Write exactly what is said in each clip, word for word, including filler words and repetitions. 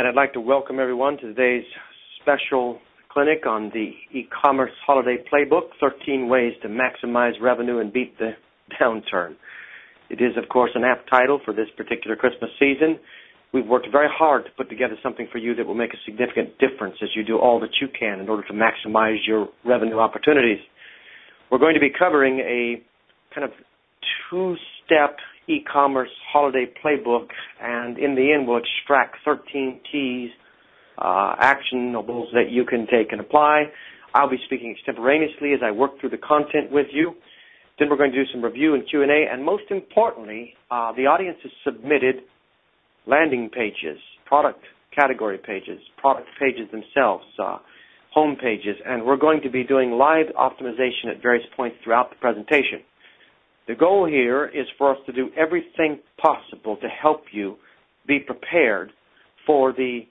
right, I'd like to welcome everyone to today's special clinic on the e-commerce holiday playbook, thirteen ways to maximize revenue and beat the downturn. It is, of course, an apt title for this particular Christmas season. We've worked very hard to put together something for you that will make a significant difference as you do all that you can in order to maximize your revenue opportunities. We're going to be covering a kind of two-step e-commerce holiday playbook, and in the end we'll extract thirteen keys, uh, actionables that you can take and apply. I'll be speaking extemporaneously as I work through the content with you. Then we're going to do some review and Q and A, and most importantly, uh, the audience has submitted landing pages, product category pages, product pages themselves, uh, home pages, and we're going to be doing live optimization at various points throughout the presentation. The goal here is for us to do everything possible to help you be prepared for the,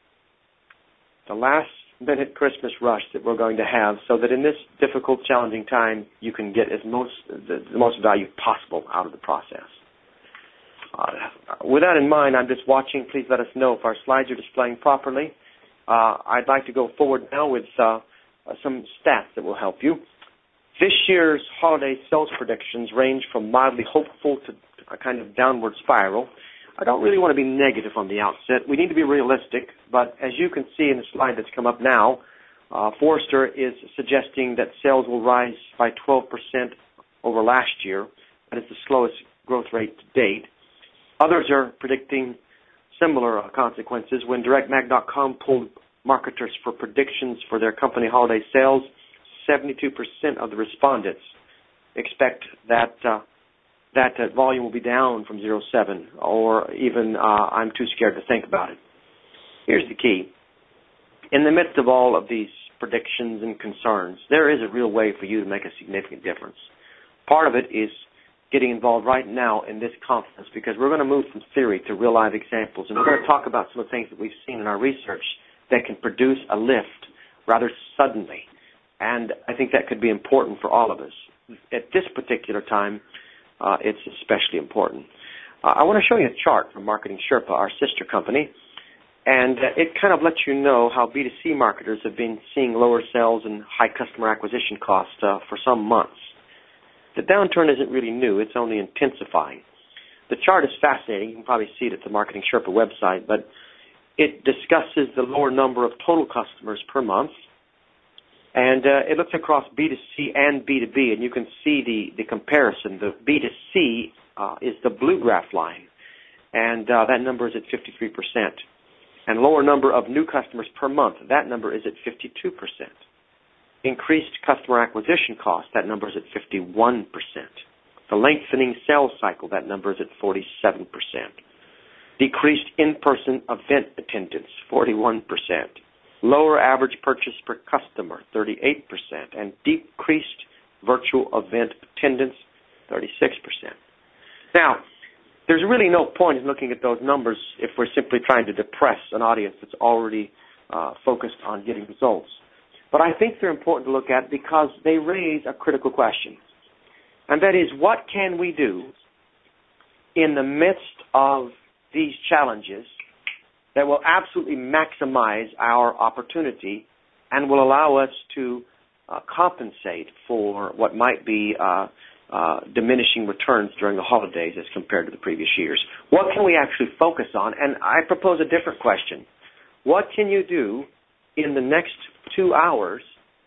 the last-minute Christmas rush that we're going to have, so that in this difficult, challenging time, you can get as most the, the most value possible out of the process. Uh, with that in mind, I'm just watching. Please let us know if our slides are displaying properly. Uh, I'd like to go forward now with uh, some stats that will help you. This year's holiday sales predictions range from mildly hopeful to a kind of downward spiral. I don't really want to be negative on the outset. We need to be realistic, but as you can see in the slide that's come up now, uh, Forrester is suggesting that sales will rise by twelve percent over last year. That is the slowest growth rate to date. Others are predicting similar uh, consequences. When Direct Mag dot com polled marketers for predictions for their company holiday sales, seventy-two percent of the respondents expect that uh, that uh, volume will be down from zero point seven, or even uh, I'm too scared to think about it. Here's the key. In the midst of all of these predictions and concerns, there is a real way for you to make a significant difference. Part of it is getting involved right now in this conference, because we're going to move from theory to real live examples, and we're going to talk about some of the things that we've seen in our research that can produce a lift rather suddenly. And I think that could be important for all of us. At this particular time, uh, it's especially important. Uh, I want to show you a chart from Marketing Sherpa, our sister company, and uh, it kind of lets you know how B two C marketers have been seeing lower sales and high customer acquisition costs uh, for some months. The downturn isn't really new. It's only intensifying. The chart is fascinating. You can probably see it at the Marketing Sherpa website, but it discusses the lower number of total customers per month. And uh, it looks across B two C and B two B, and you can see the, the comparison. The B two C uh, is the blue graph line, and uh, that number is at fifty-three percent. And lower number of new customers per month, that number is at fifty-two percent. Increased customer acquisition cost, that number is at fifty-one percent. The lengthening sales cycle, that number is at forty-seven percent. Decreased in-person event attendance, forty-one percent. Lower average purchase per customer, thirty-eight percent, and decreased virtual event attendance, thirty-six percent. Now, there's really no point in looking at those numbers if we're simply trying to depress an audience that's already uh, focused on getting results. But I think they're important to look at because they raise a critical question, and that is, what can we do in the midst of these challenges that will absolutely maximize our opportunity and will allow us to uh, compensate for what might be uh, uh, diminishing returns during the holidays as compared to the previous years. What can we actually focus on? And I propose a different question. What can you do in the next two hours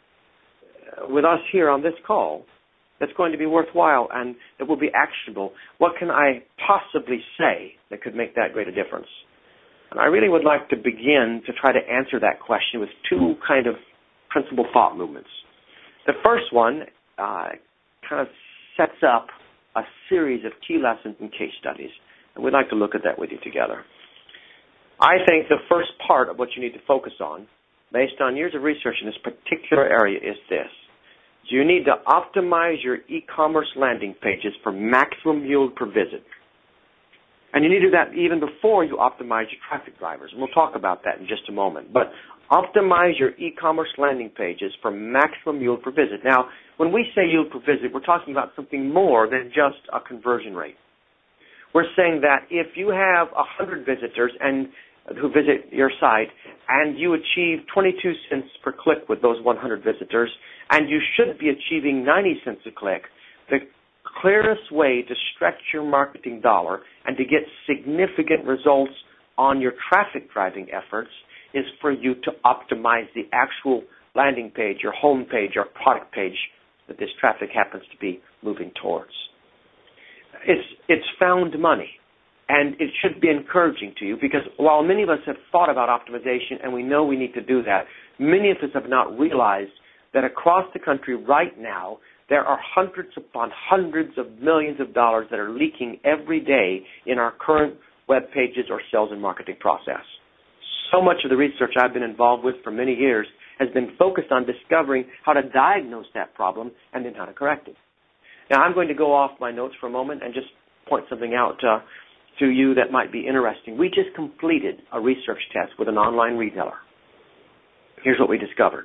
with us here on this call that's going to be worthwhile and that will be actionable? What can I possibly say that could make that great a difference? And I really would like to begin to try to answer that question with two kind of principal thought movements. The first one uh, kind of sets up a series of key lessons and case studies, and we'd like to look at that with you together. I think the first part of what you need to focus on, based on years of research in this particular area, is this. You need to optimize your e-commerce landing pages for maximum yield per visit. And you need to do that even before you optimize your traffic drivers. And we'll talk about that in just a moment. But optimize your e-commerce landing pages for maximum yield per visit. Now, when we say yield per visit, we're talking about something more than just a conversion rate. We're saying that if you have one hundred visitors and who visit your site, and you achieve twenty-two cents per click with those one hundred visitors, and you should be achieving ninety cents a click, the clearest way to stretch your marketing dollar and to get significant results on your traffic driving efforts is for you to optimize the actual landing page, your home page, your product page that this traffic happens to be moving towards. It's, it's found money, and it should be encouraging to you, because while many of us have thought about optimization and we know we need to do that, many of us have not realized that across the country right now there are hundreds upon hundreds of millions of dollars that are leaking every day in our current web pages or sales and marketing process. So much of the research I've been involved with for many years has been focused on discovering how to diagnose that problem and then how to correct it. Now, I'm going to go off my notes for a moment and just point something out uh, to you that might be interesting. We just completed a research test with an online retailer. Here's what we discovered.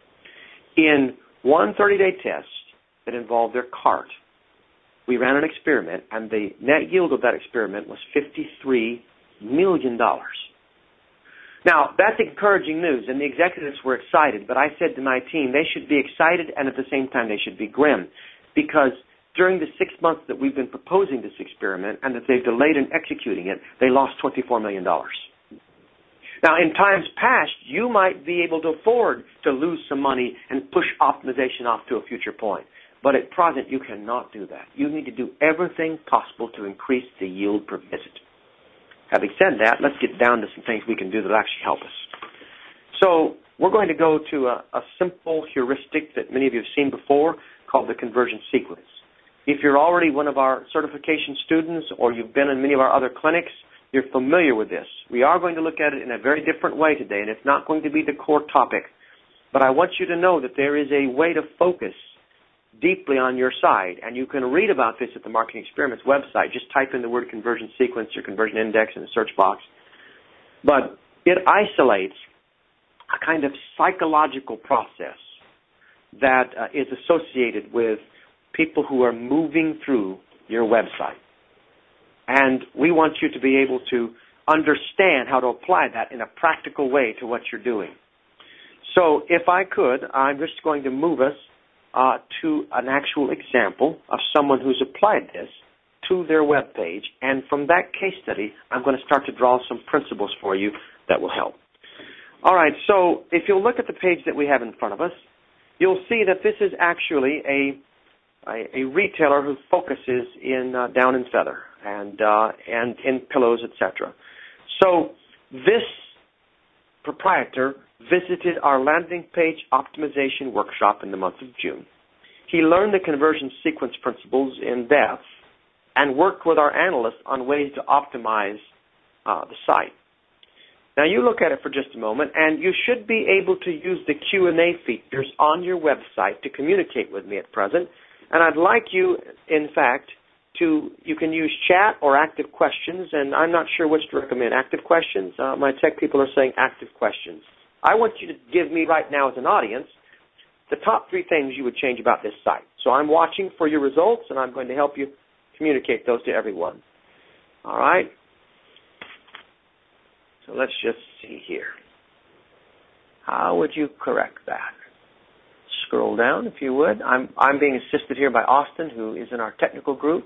In one thirty-day test that involved their cart, we ran an experiment, and the net yield of that experiment was fifty-three million dollars. Now, that's encouraging news, and the executives were excited, but I said to my team, they should be excited, and at the same time, they should be grim, because during the six months that we've been proposing this experiment and that they've delayed in executing it, they lost twenty-four million dollars. Now, in times past, you might be able to afford to lose some money and push optimization off to a future point. But at present, you cannot do that. You need to do everything possible to increase the yield per visit. Having said that, let's get down to some things we can do that will actually help us. So we're going to go to a, a simple heuristic that many of you have seen before called the conversion sequence. If you're already one of our certification students or you've been in many of our other clinics, you're familiar with this. We are going to look at it in a very different way today, and it's not going to be the core topic. But I want you to know that there is a way to focus deeply on your side, and you can read about this at the Marketing Experiments website. Just type in the word conversion sequence or conversion index in the search box. But it isolates a kind of psychological process that uh, is associated with people who are moving through your website. And we want you to be able to understand how to apply that in a practical way to what you're doing. So if I could, I'm just going to move us uh, to an actual example of someone who's applied this to their web page. And from that case study, I'm going to start to draw some principles for you that will help. All right, so if you'll look at the page that we have in front of us, you'll see that this is actually a a, a retailer who focuses in uh, down and feather and uh, and in pillows, et cetera. So this proprietor visited our landing page optimization workshop in the month of June. He learned the conversion sequence principles in depth and worked with our analysts on ways to optimize uh, the site. Now, you look at it for just a moment, and you should be able to use the Q and A features on your website to communicate with me at present. And I'd like you, in fact, to, you can use chat or active questions, and I'm not sure which to recommend. Active questions? Uh, my tech people are saying active questions. I want you to give me right now as an audience the top three things you would change about this site. So I'm watching for your results, and I'm going to help you communicate those to everyone. All right? So let's just see here. How would you correct that? Scroll down, if you would. I'm, I'm being assisted here by Austin, who is in our technical group.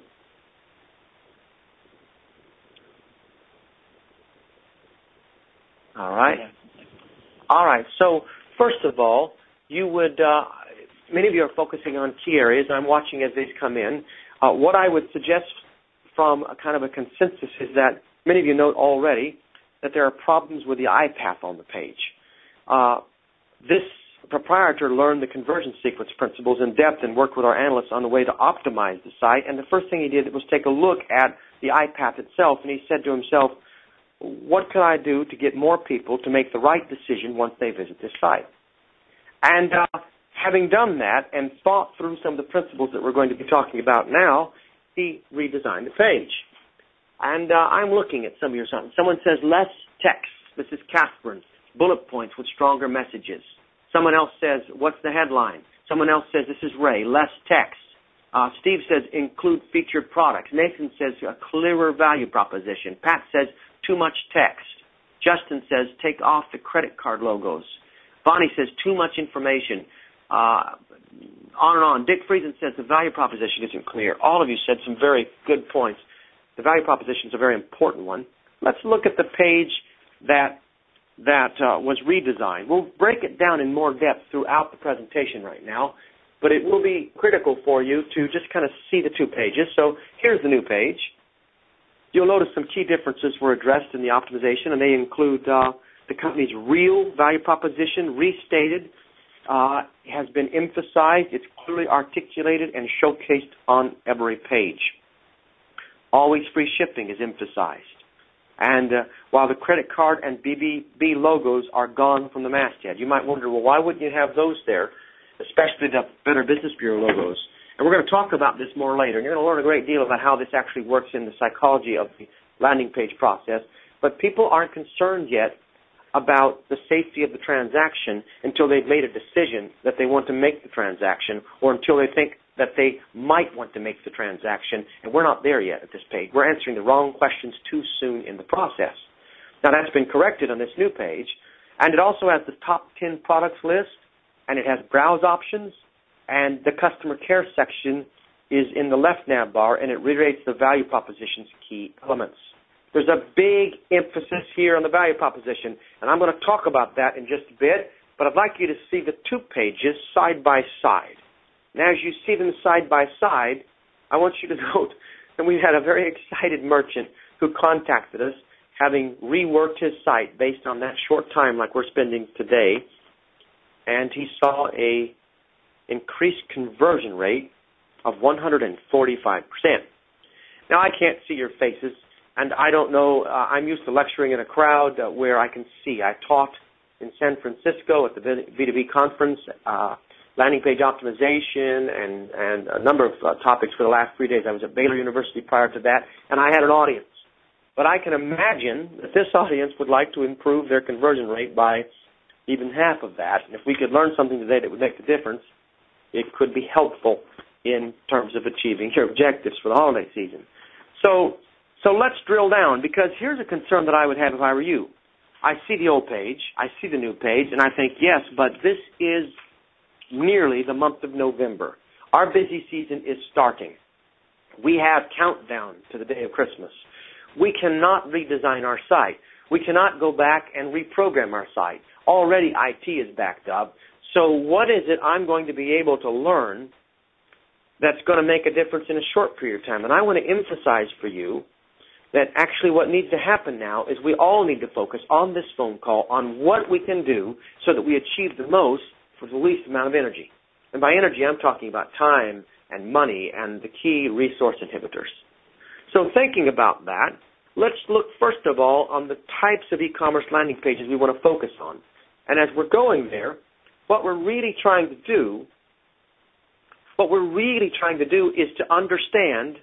All right. All right. So first of all, you would, uh, many of you are focusing on key areas. I'm watching as these come in. Uh, what I would suggest from a kind of a consensus is that many of you note already that there are problems with the I path on the page. Uh, this proprietor learned the conversion sequence principles in depth and worked with our analysts on the way to optimize the site. And the first thing he did was take a look at the I path itself, and he said to himself, what can I do to get more people to make the right decision once they visit this site? And uh, having done that and thought through some of the principles that we're going to be talking about now, he redesigned the page. And uh, I'm looking at some of your something. Someone says less text. This is Catherine. Bullet points with stronger messages. Someone else says, what's the headline? Someone else says, this is Ray, less text. Uh, Steve says, include featured products. Nathan says, a clearer value proposition. Pat says, too much text. Justin says, take off the credit card logos. Bonnie says, too much information. Uh, on and on. Dick Friesen says, the value proposition isn't clear. All of you said some very good points. The value proposition is a very important one. Let's look at the page that that uh, was redesigned. We'll break it down in more depth throughout the presentation right now, but it will be critical for you to just kind of see the two pages. So here's the new page. You'll notice some key differences were addressed in the optimization, and they include uh, the company's real value proposition restated, uh, has been emphasized, it's clearly articulated and showcased on every page. Always free shipping is emphasized. And uh, while the credit card and B B B logos are gone from the masthead, you might wonder, well, why wouldn't you have those there, especially the Better Business Bureau logos? And we're going to talk about this more later. And you're going to learn a great deal about how this actually works in the psychology of the landing page process. But people aren't concerned yet about the safety of the transaction until they've made a decision that they want to make the transaction, or until they think that they might want to make the transaction, and we're not there yet at this page. We're answering the wrong questions too soon in the process. Now, that's been corrected on this new page, and it also has the top ten products list, and it has browse options, and the customer care section is in the left nav bar, and it reiterates the value proposition's key elements. There's a big emphasis here on the value proposition, and I'm going to talk about that in just a bit, but I'd like you to see the two pages side by side. And as you see them side by side, I want you to note that we had a very excited merchant who contacted us, having reworked his site based on that short time like we're spending today, and he saw a increased conversion rate of one hundred forty-five percent. Now, I can't see your faces, and I don't know, uh, I'm used to lecturing in a crowd uh, where I can see. I taught in San Francisco at the B two B conference, uh, landing page optimization, and, and a number of uh, topics for the last three days. I was at Baylor University prior to that, and I had an audience. But I can imagine that this audience would like to improve their conversion rate by even half of that. And if we could learn something today that would make the difference, it could be helpful in terms of achieving your objectives for the holiday season. So, so let's drill down, because here's a concern that I would have if I were you. I see the old page, I see the new page, and I think, yes, but this is nearly the month of November. Our busy season is starting. We have countdown to the day of Christmas. We cannot redesign our site. We cannot go back and reprogram our site. Already I T is backed up. So what is it I'm going to be able to learn that's going to make a difference in a short period of time? And I want to emphasize for you that actually what needs to happen now is we all need to focus on this phone call on what we can do so that we achieve the most for the least amount of energy. And by energy, I'm talking about time and money and the key resource inhibitors. So thinking about that, let's look first of all on the types of e-commerce landing pages we want to focus on. And as we're going there, what we're really trying to do, what we're really trying to do is to understand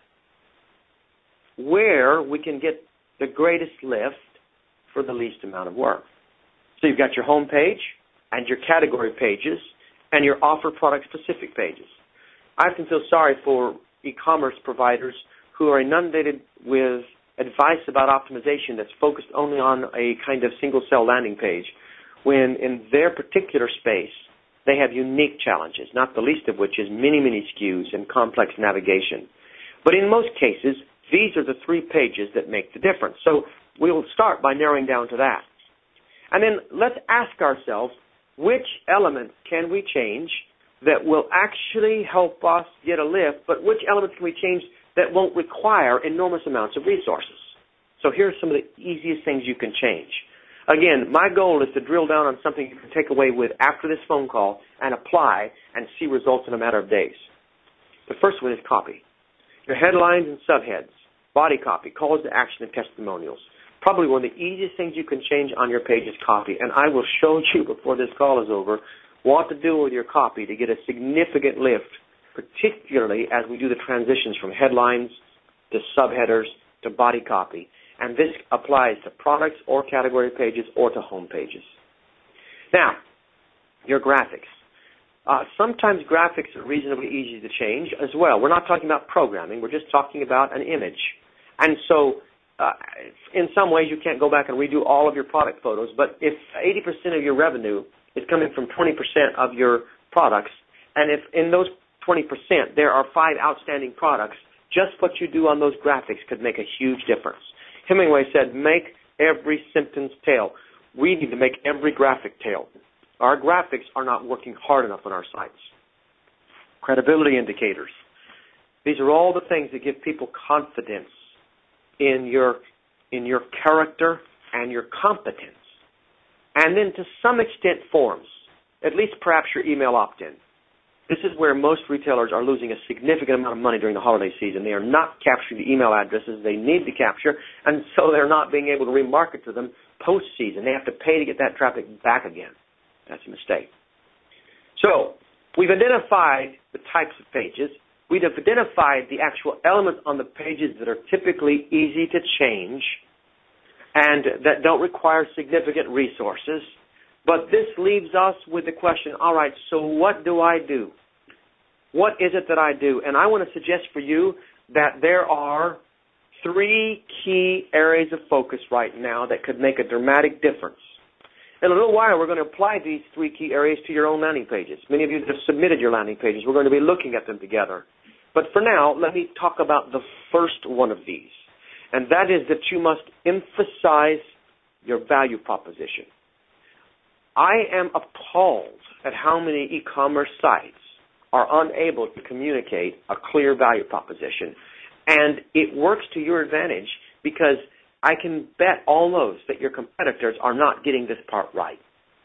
where we can get the greatest lift for the least amount of work. So you've got your home page and your category pages and your offer product specific pages. I often feel sorry for e-commerce providers who are inundated with advice about optimization that's focused only on a kind of single cell landing page, when in their particular space they have unique challenges, not the least of which is many, many S K Us and complex navigation. But in most cases, these are the three pages that make the difference. So we'll start by narrowing down to that. And then let's ask ourselves, which elements can we change that will actually help us get a lift, but which elements can we change that won't require enormous amounts of resources? So here's some of the easiest things you can change. Again, my goal is to drill down on something you can take away with after this phone call and apply and see results in a matter of days. The first one is copy. Your headlines and subheads, body copy, calls to action, and testimonials. Probably one of the easiest things you can change on your page is copy, and I will show you before this call is over what to do with your copy to get a significant lift, particularly as we do the transitions from headlines to subheaders to body copy. And this applies to products or category pages or to home pages. Now, your graphics. Uh, sometimes graphics are reasonably easy to change as well. We're not talking about programming. We're just talking about an image. And so uh, in some ways you can't go back and redo all of your product photos, but if eighty percent of your revenue is coming from twenty percent of your products, and if in those twenty percent there are five outstanding products, just what you do on those graphics could make a huge difference. Hemingway said, make every sentence tell. We need to make every graphic tell. Our graphics are not working hard enough on our sites. Credibility indicators. These are all the things that give people confidence in your, in your character and your competence. And then to some extent forms, at least perhaps your email opt-in. This is where most retailers are losing a significant amount of money during the holiday season. They are not capturing the email addresses they need to capture, and so they're not being able to remarket to them post-season. They have to pay to get that traffic back again. That's a mistake. So we've identified the types of pages. We've identified the actual elements on the pages that are typically easy to change and that don't require significant resources. But this leaves us with the question, all right, so what do I do? What is it that I do? And I want to suggest for you that there are three key areas of focus right now that could make a dramatic difference. In a little while, we're going to apply these three key areas to your own landing pages. Many of you have submitted your landing pages. We're going to be looking at them together. But for now, let me talk about the first one of these, and that is that you must emphasize your value proposition. I am appalled at how many e-commerce sites are unable to communicate a clear value proposition. And it works to your advantage because I can bet almost that your competitors are not getting this part right.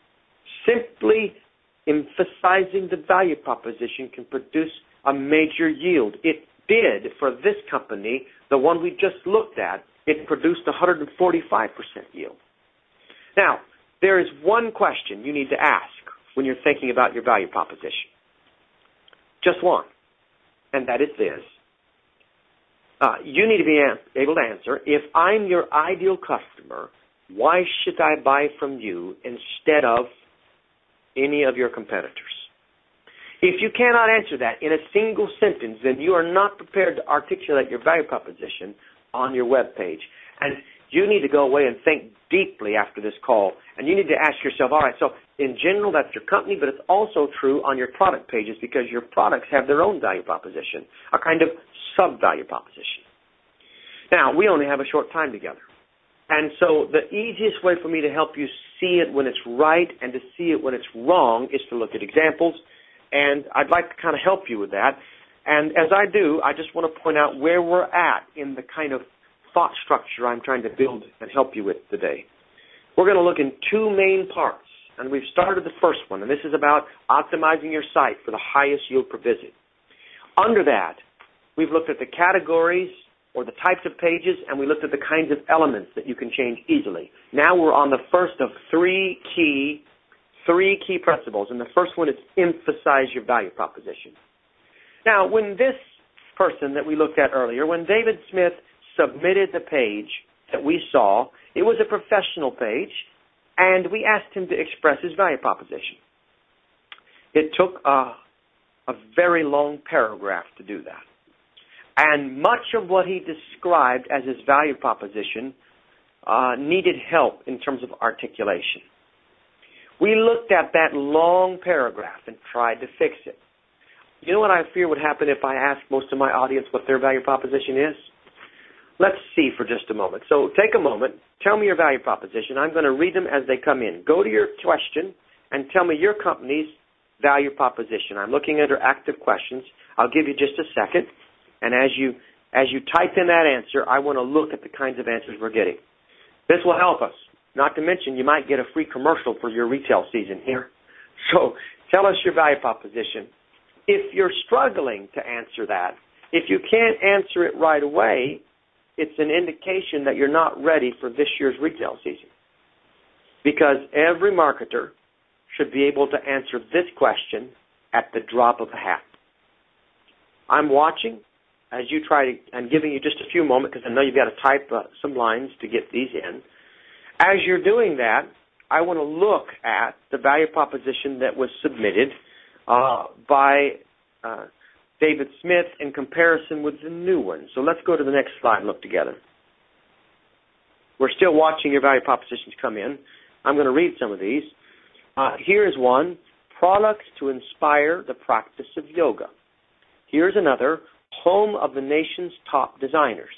Simply emphasizing the value proposition can produce a major yield. It did for this company, the one we just looked at, it produced one hundred forty-five percent yield. Now, there is one question you need to ask when you're thinking about your value proposition. Just one, and that is this. Uh, you need to be able to answer, if I'm your ideal customer, why should I buy from you instead of any of your competitors? If you cannot answer that in a single sentence, then you are not prepared to articulate your value proposition on your web page. And you need to go away and think deeply after this call. And you need to ask yourself, all right, so in general, that's your company, but it's also true on your product pages because your products have their own value proposition, a kind of sub-value proposition. Now, we only have a short time together. And so the easiest way for me to help you see it when it's right and to see it when it's wrong is to look at examples. And I'd like to kind of help you with that. And as I do, I just want to point out where we're at in the kind of thought structure I'm trying to build and help you with today. We're going to look in two main parts. And we've started the first one, and this is about optimizing your site for the highest yield per visit. Under that, we've looked at the categories or the types of pages, and we looked at the kinds of elements that you can change easily. Now we're on the first of three key, three key principles, and the first one is emphasize your value proposition. Now, when this person that we looked at earlier, when David Smith submitted the page that we saw, it was a professional page, and we asked him to express his value proposition. It took a, a very long paragraph to do that. And much of what he described as his value proposition uh, needed help in terms of articulation. We looked at that long paragraph and tried to fix it. You know what I fear would happen if I asked most of my audience what their value proposition is? Let's see for just a moment. So take a moment. Tell me your value proposition. I'm going to read them as they come in. Go to your question and tell me your company's value proposition. I'm looking at our active questions. I'll give you just a second. And as you as you type in that answer, I want to look at the kinds of answers we're getting. This will help us. Not to mention, you might get a free commercial for your retail season here. So tell us your value proposition. If you're struggling to answer that, if you can't answer it right away, it's an indication that you're not ready for this year's retail season. Because every marketer should be able to answer this question at the drop of a hat. I'm watching as you try to, I'm giving you just a few moments because I know you've got to type uh, some lines to get these in. As you're doing that, I want to look at the value proposition that was submitted uh, by uh, David Smith in comparison with the new one. So let's go to the next slide and look together. We're still watching your value propositions come in. I'm going to read some of these. Uh, here's one, products to inspire the practice of yoga. Here's another, home of the nation's top designers.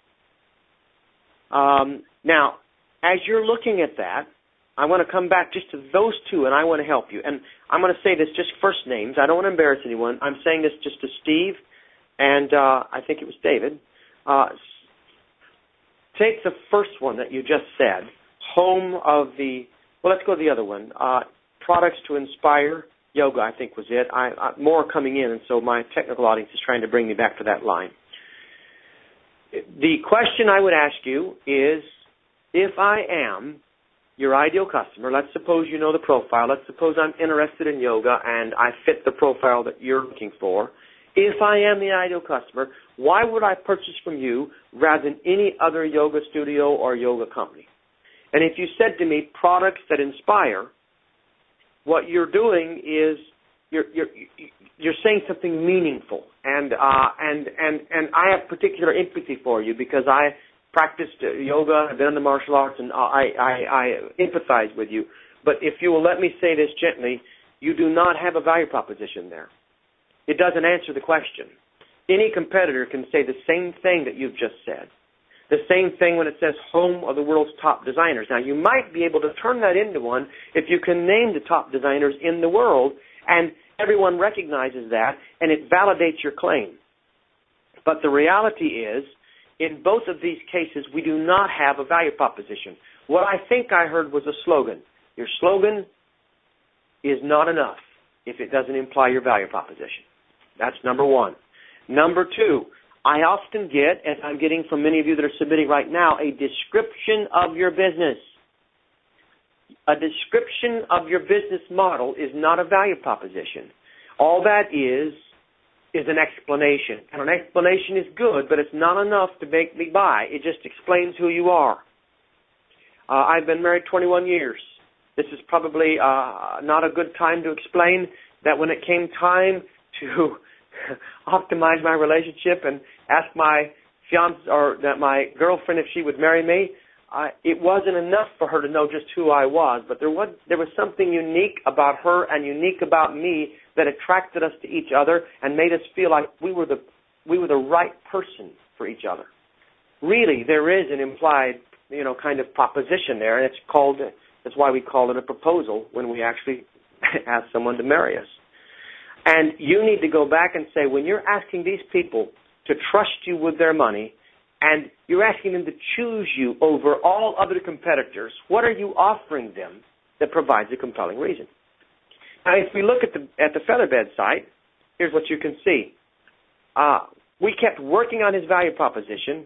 Um, now, as you're looking at that, I want to come back just to those two, and I want to help you. And I'm going to say this just first names. I don't want to embarrass anyone. I'm saying this just to Steve, and uh, I think it was David. Uh, take the first one that you just said, home of the, well, let's go to the other one. Uh, products to inspire yoga, I think was it. I, I, more coming in, and so my technical audience is trying to bring me back to that line. The question I would ask you is, if I am your ideal customer, let's suppose you know the profile, let's suppose I'm interested in yoga and I fit the profile that you're looking for. If I am the ideal customer, why would I purchase from you rather than any other yoga studio or yoga company? And if you said to me, products that inspire, what you're doing is you're you're you're saying something meaningful, and uh, and and and I have particular empathy for you because I practiced yoga, I've been in the martial arts, and I, I I empathize with you. But if you will let me say this gently, you do not have a value proposition there. It doesn't answer the question. Any competitor can say the same thing that you've just said. The same thing when it says home of the world's top designers. Now, you might be able to turn that into one if you can name the top designers in the world, and everyone recognizes that, and it validates your claim. But the reality is, in both of these cases, we do not have a value proposition. What I think I heard was a slogan. Your slogan is not enough if it doesn't imply your value proposition. That's number one. Number two, I often get, as I'm getting from many of you that are submitting right now, a description of your business. A description of your business model is not a value proposition. All that is is an explanation. And an explanation is good, but it's not enough to make me buy. It just explains who you are. Uh, I've been married twenty-one years. This is probably uh, not a good time to explain that when it came time to optimize my relationship and ask my fiance or that my girlfriend if she would marry me, uh, it wasn't enough for her to know just who I was, but there was there was something unique about her and unique about me that attracted us to each other and made us feel like we were the we were the right person for each other. Really, there is an implied, you know, kind of proposition there, and it's called that's why we call it a proposal when we actually ask someone to marry us. And you need to go back and say, when you're asking these people to trust you with their money and you're asking them to choose you over all other competitors, what are you offering them that provides a compelling reason? Now, if we look at the at the Featherbed site, here's what you can see. Uh, we kept working on his value proposition,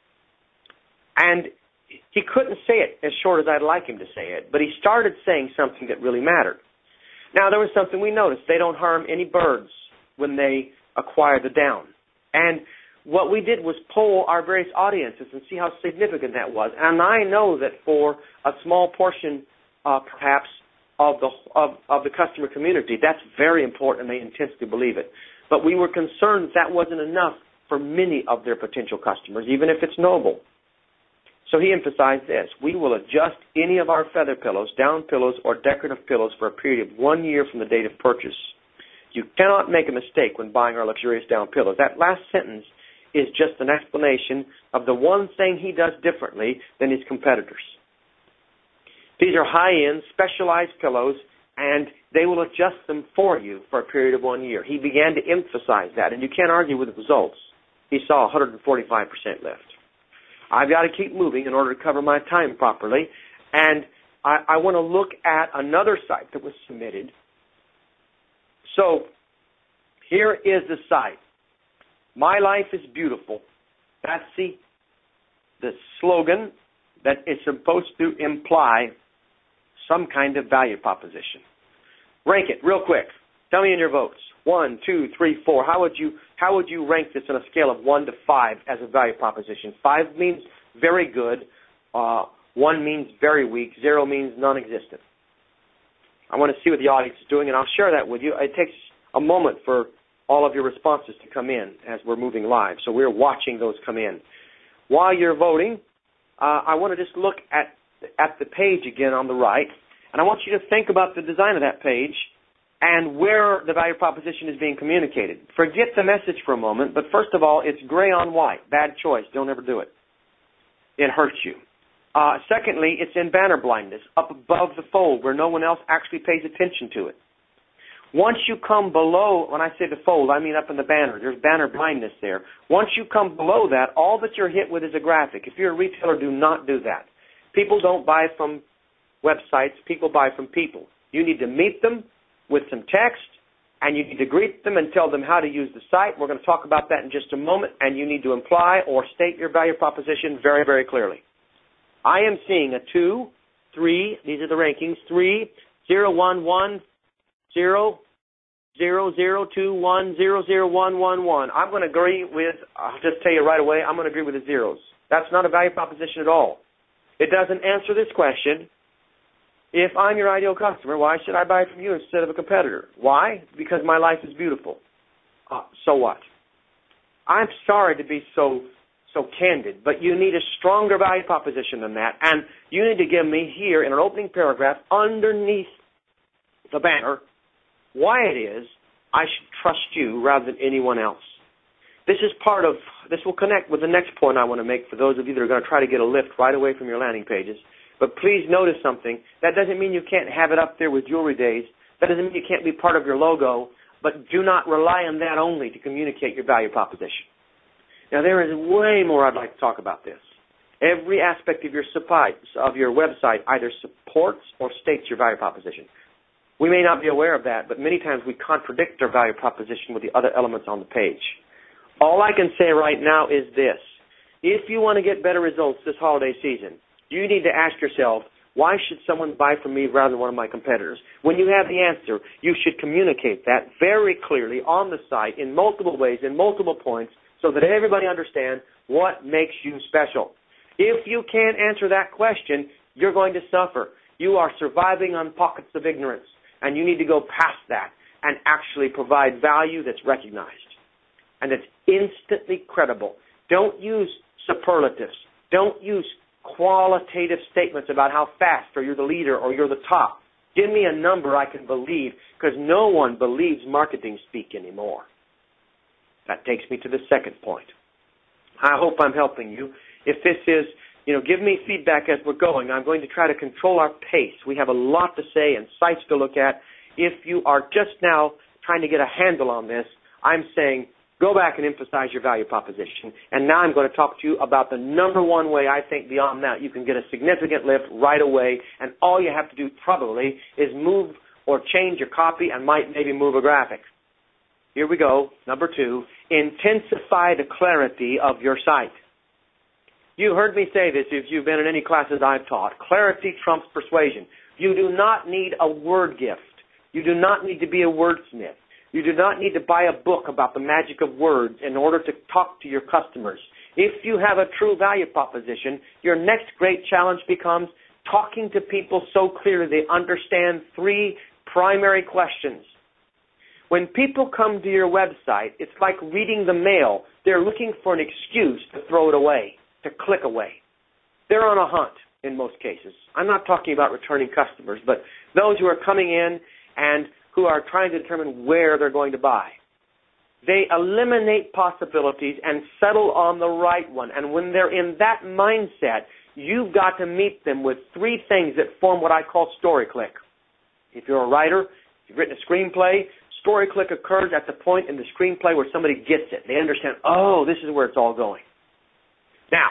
and he couldn't say it as short as I'd like him to say it, but he started saying something that really mattered. Now, there was something we noticed. They don't harm any birds when they acquire the down. And what we did was poll our various audiences and see how significant that was. And I know that for a small portion, uh, perhaps, of the of, of the customer community, that's very important, and they intensely believe it. But we were concerned that wasn't enough for many of their potential customers, even if it's noble. So he emphasized this. We will adjust any of our feather pillows, down pillows, or decorative pillows for a period of one year from the date of purchase. You cannot make a mistake when buying our luxurious down pillows. That last sentence is just an explanation of the one thing he does differently than his competitors. These are high-end, specialized pillows, and they will adjust them for you for a period of one year. He began to emphasize that, and you can't argue with the results. He saw one hundred forty-five percent lift. I've got to keep moving in order to cover my time properly, and I, I want to look at another site that was submitted. So here is the site. My life is beautiful. That's the, the slogan that is supposed to imply some kind of value proposition. Rank it real quick. Tell me in your votes. One, two, three, four. How would you how would you rank this on a scale of one to five as a value proposition? Five means very good. Uh, one means very weak. Zero means non-existent. I want to see what the audience is doing, and I'll share that with you. It takes a moment for all of your responses to come in as we're moving live, so we're watching those come in. While you're voting, uh, I want to just look at, at the page again on the right, and I want you to think about the design of that page and where the value proposition is being communicated. Forget the message for a moment, but first of all, it's gray on white. Bad choice. Don't ever do it. It hurts you. Uh, secondly, it's in banner blindness, up above the fold where no one else actually pays attention to it. Once you come below, when I say the fold, I mean up in the banner. There's banner blindness there. Once you come below that, all that you're hit with is a graphic. If you're a retailer, do not do that. People don't buy from websites. People buy from people. You need to meet them with some text, and you need to greet them and tell them how to use the site. We're going to talk about that in just a moment, and you need to imply or state your value proposition very, very clearly. I am seeing a two, three, these are the rankings, three, zero, one, one, zero, zero, zero, two, one, zero, zero, one, one, one. I'm going to agree with, I'll just tell you right away, I'm going to agree with the zeros. That's not a value proposition at all. It doesn't answer this question. If I'm your ideal customer, why should I buy from you instead of a competitor? Why? Because my life is beautiful. Uh, so what? I'm sorry to be so so candid, but you need a stronger value proposition than that, and you need to give me here in an opening paragraph underneath the banner why it is I should trust you rather than anyone else. This is part of, this will connect with the next point I want to make for those of you that are going to try to get a lift right away from your landing pages. But please notice something. That doesn't mean you can't have it up there with Jewelry Days. That doesn't mean you can't be part of your logo, but do not rely on that only to communicate your value proposition. Now, there is way more I'd like to talk about this. Every aspect of your supply, of your website either supports or states your value proposition. We may not be aware of that, but many times we contradict our value proposition with the other elements on the page. All I can say right now is this. If you want to get better results this holiday season, you need to ask yourself, why should someone buy from me rather than one of my competitors? When you have the answer, you should communicate that very clearly on the site in multiple ways, in multiple points, so that everybody understands what makes you special. If you can't answer that question, you're going to suffer. You are surviving on pockets of ignorance, and you need to go past that and actually provide value that's recognized and that's instantly credible. Don't use superlatives. Don't use qualitative statements about how fast or you're the leader or you're the top. Give me a number I can believe, because no one believes marketing speak anymore. That takes me to the second point. I hope I'm helping you. If this is, you know, give me feedback as we're going. I'm going to try to control our pace. We have a lot to say and sites to look at. If you are just now trying to get a handle on this, I'm saying go back and emphasize your value proposition. And now I'm going to talk to you about the number one way I think beyond that you can get a significant lift right away. And all you have to do probably is move or change your copy and might maybe move a graphic. Here we go. Number two, intensify the clarity of your site. You heard me say this if you've been in any classes I've taught. Clarity trumps persuasion. You do not need a word gift. You do not need to be a wordsmith. You do not need to buy a book about the magic of words in order to talk to your customers. If you have a true value proposition, your next great challenge becomes talking to people so clearly they understand three primary questions. When people come to your website, it's like reading the mail. They're looking for an excuse to throw it away, to click away. They're on a hunt in most cases. I'm not talking about returning customers, but those who are coming in and who are trying to determine where they're going to buy. They eliminate possibilities and settle on the right one. And when they're in that mindset, you've got to meet them with three things that form what I call story click. If you're a writer, if you've written a screenplay, story click occurs at the point in the screenplay where somebody gets it. They understand, oh, this is where it's all going. Now,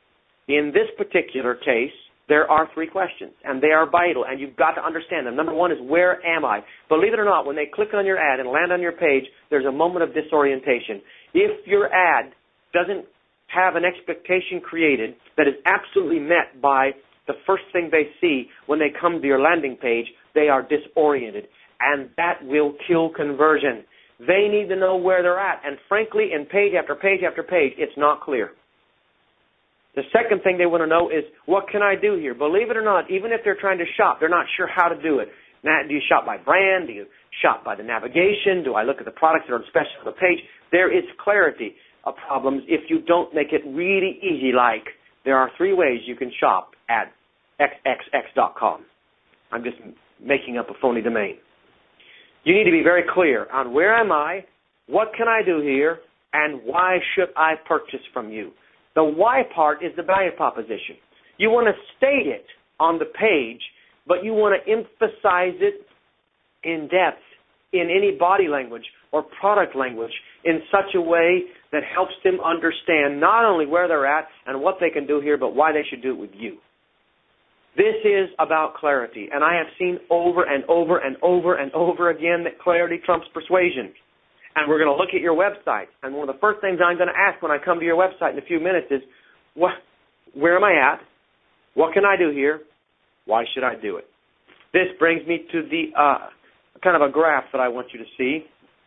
in this particular case, there are three questions, and they are vital, and you've got to understand them. Number one is, where am I? Believe it or not, when they click on your ad and land on your page, there's a moment of disorientation. If your ad doesn't have an expectation created that is absolutely met by the first thing they see when they come to your landing page, they are disoriented, and that will kill conversion. They need to know where they're at, and frankly, in page after page after page, it's not clear. The second thing they want to know is, what can I do here? Believe it or not, even if they're trying to shop, they're not sure how to do it. Now, do you shop by brand? Do you shop by the navigation? Do I look at the products that are special on the page? There is clarity of problems if you don't make it really easy, like there are three ways you can shop at x x x dot com. I'm just making up a phony domain. You need to be very clear on where am I, what can I do here, and why should I purchase from you. The why part is the value proposition. You want to state it on the page, but you want to emphasize it in depth in any body language or product language in such a way that helps them understand not only where they're at and what they can do here, but why they should do it with you. This is about clarity, and I have seen over and over and over and over again that clarity trumps persuasion. And we're going to look at your website, and one of the first things I'm going to ask when I come to your website in a few minutes is, what, where am I at? What can I do here? Why should I do it? This brings me to the uh, kind of a graph that I want you to see.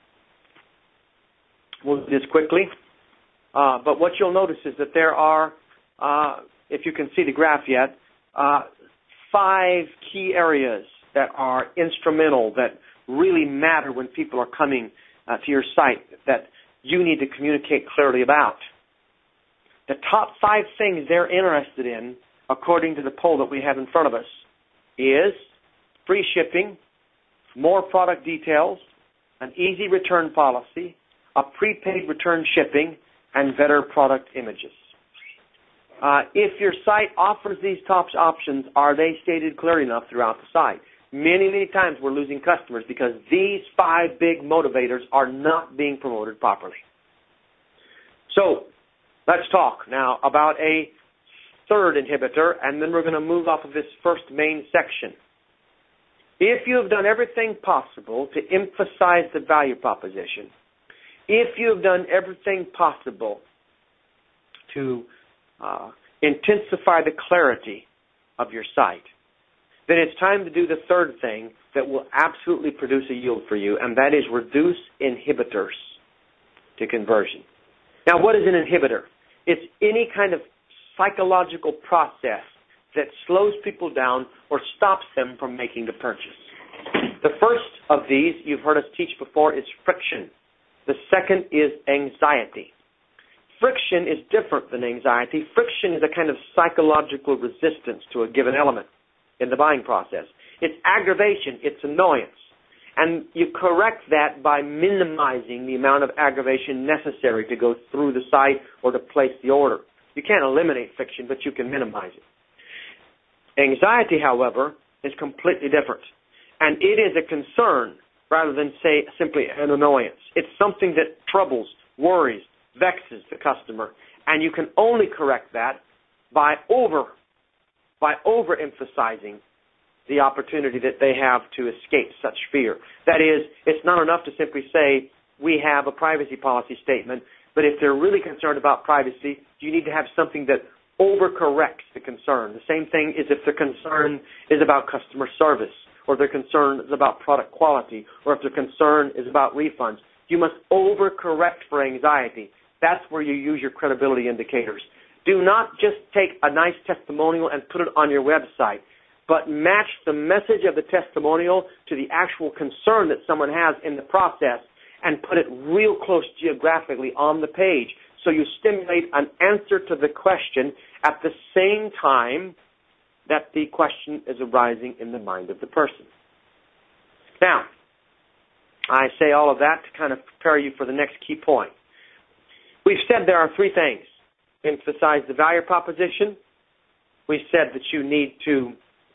We'll do this quickly. Uh, but what you'll notice is that there are, uh, if you can see the graph yet, uh, five key areas that are instrumental, that really matter when people are coming uh, to your site, that you need to communicate clearly about. The top five things they're interested in, according to the poll that we have in front of us, is free shipping, more product details, an easy return policy, a prepaid return shipping, and better product images. Uh, if your site offers these top options, are they stated clearly enough throughout the site? Many, many times we're losing customers because these five big motivators are not being promoted properly. So let's talk now about a third inhibitor, and then we're going to move off of this first main section. If you have done everything possible to emphasize the value proposition, if you have done everything possible to uh, intensify the clarity of your site, then it's time to do the third thing that will absolutely produce a yield for you, and that is reduce inhibitors to conversion. Now, what is an inhibitor? It's any kind of psychological process that slows people down or stops them from making the purchase. The first of these, you've heard us teach before, is friction. The second is anxiety. Friction is different than anxiety. Friction is a kind of psychological resistance to a given element in the buying process. It's aggravation. It's annoyance. And you correct that by minimizing the amount of aggravation necessary to go through the site or to place the order. You can't eliminate friction, but you can minimize it. Anxiety, however, is completely different. And it is a concern rather than, say, simply an annoyance. It's something that troubles, worries, vexes the customer. And you can only correct that by over, by overemphasizing the opportunity that they have to escape such fear. That is, it's not enough to simply say, we have a privacy policy statement, but if they're really concerned about privacy, you need to have something that overcorrects the concern. The same thing is if the concern is about customer service, or their concern is about product quality, or if their concern is about refunds. You must overcorrect for anxiety. That's where you use your credibility indicators. Do not just take a nice testimonial and put it on your website, but match the message of the testimonial to the actual concern that someone has in the process and put it real close geographically on the page so you stimulate an answer to the question at the same time that the question is arising in the mind of the person. Now, I say all of that to kind of prepare you for the next key point. We've said there are three things. Emphasize the value proposition. We said that you need to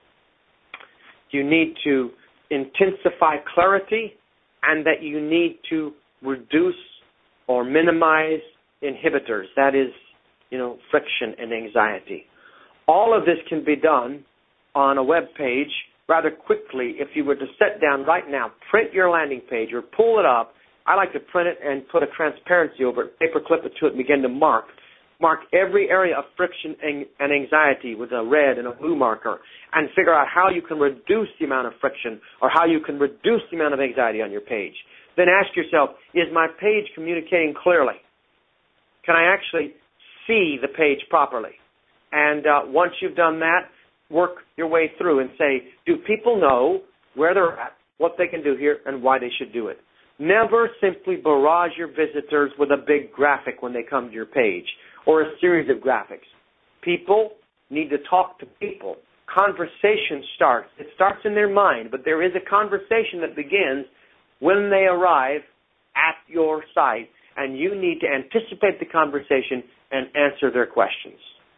you need to intensify clarity, and that you need to reduce or minimize inhibitors. That is, you know, friction and anxiety. All of this can be done on a web page rather quickly. If you were to sit down right now, print your landing page or pull it up. I like to print it and put a transparency over it, paperclip it to it, and begin to mark. Mark every area of friction and anxiety with a red and a blue marker and figure out how you can reduce the amount of friction or how you can reduce the amount of anxiety on your page. Then ask yourself, is my page communicating clearly? Can I actually see the page properly? And uh, once you've done that, work your way through and say, do people know where they're at, what they can do here, and why they should do it? Never simply barrage your visitors with a big graphic when they come to your page or a series of graphics. People need to talk to people. Conversation starts. It starts in their mind, but there is a conversation that begins when they arrive at your site, and you need to anticipate the conversation and answer their questions.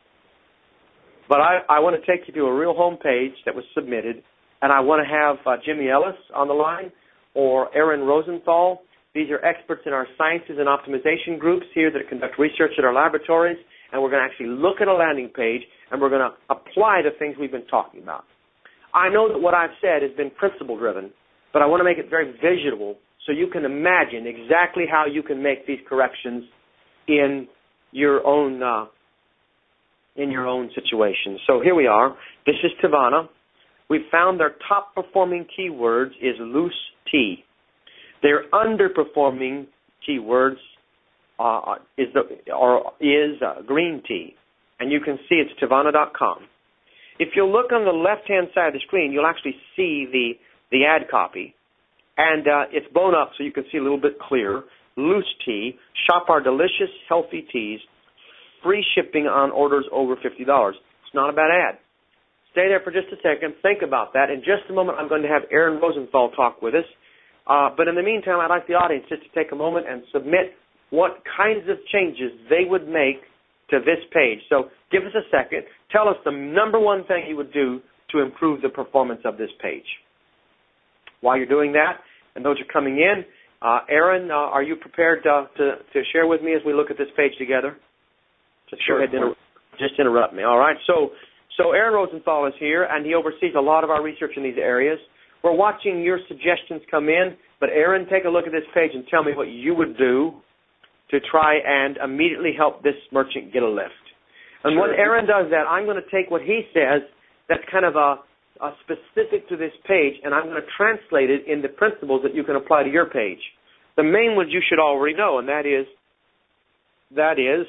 But I, I want to take you to a real home page that was submitted, and I want to have uh, Jimmy Ellis on the line or Aaron Rosenthal. These are experts in our sciences and optimization groups here that conduct research at our laboratories, and we're going to actually look at a landing page, and we're going to apply the things we've been talking about. I know that what I've said has been principle-driven, but I want to make it very visual so you can imagine exactly how you can make these corrections in your own uh, in your own situation. So here we are. This is Tivana. We've found their top-performing keywords is loose tea. Their underperforming keywords uh, is the or is uh, green tea, and you can see it's Tivana dot com. If you look on the left-hand side of the screen, you'll actually see the the ad copy, and uh, it's blown up so you can see a little bit clearer. Loose tea. Shop our delicious, healthy teas. Free shipping on orders over fifty dollars. It's not a bad ad. Stay there for just a second. Think about that. In just a moment, I'm going to have Aaron Rosenthal talk with us. Uh, but in the meantime, I'd like the audience just to take a moment and submit what kinds of changes they would make to this page. So give us a second. Tell us the number one thing you would do to improve the performance of this page. While you're doing that, and those are coming in, uh, Aaron, uh, are you prepared uh, to, to share with me as we look at this page together? Just sure. Go ahead and inter- just interrupt me. All right. So, so Aaron Rosenthal is here, and he oversees a lot of our research in these areas. We're watching your suggestions come in, but Aaron, take a look at this page and tell me what you would do to try and immediately help this merchant get a lift. And sure. when Aaron does that, I'm going to take what he says that's kind of a, a specific to this page, and I'm going to translate it into principles that you can apply to your page. The main ones you should already know, and that is, that is,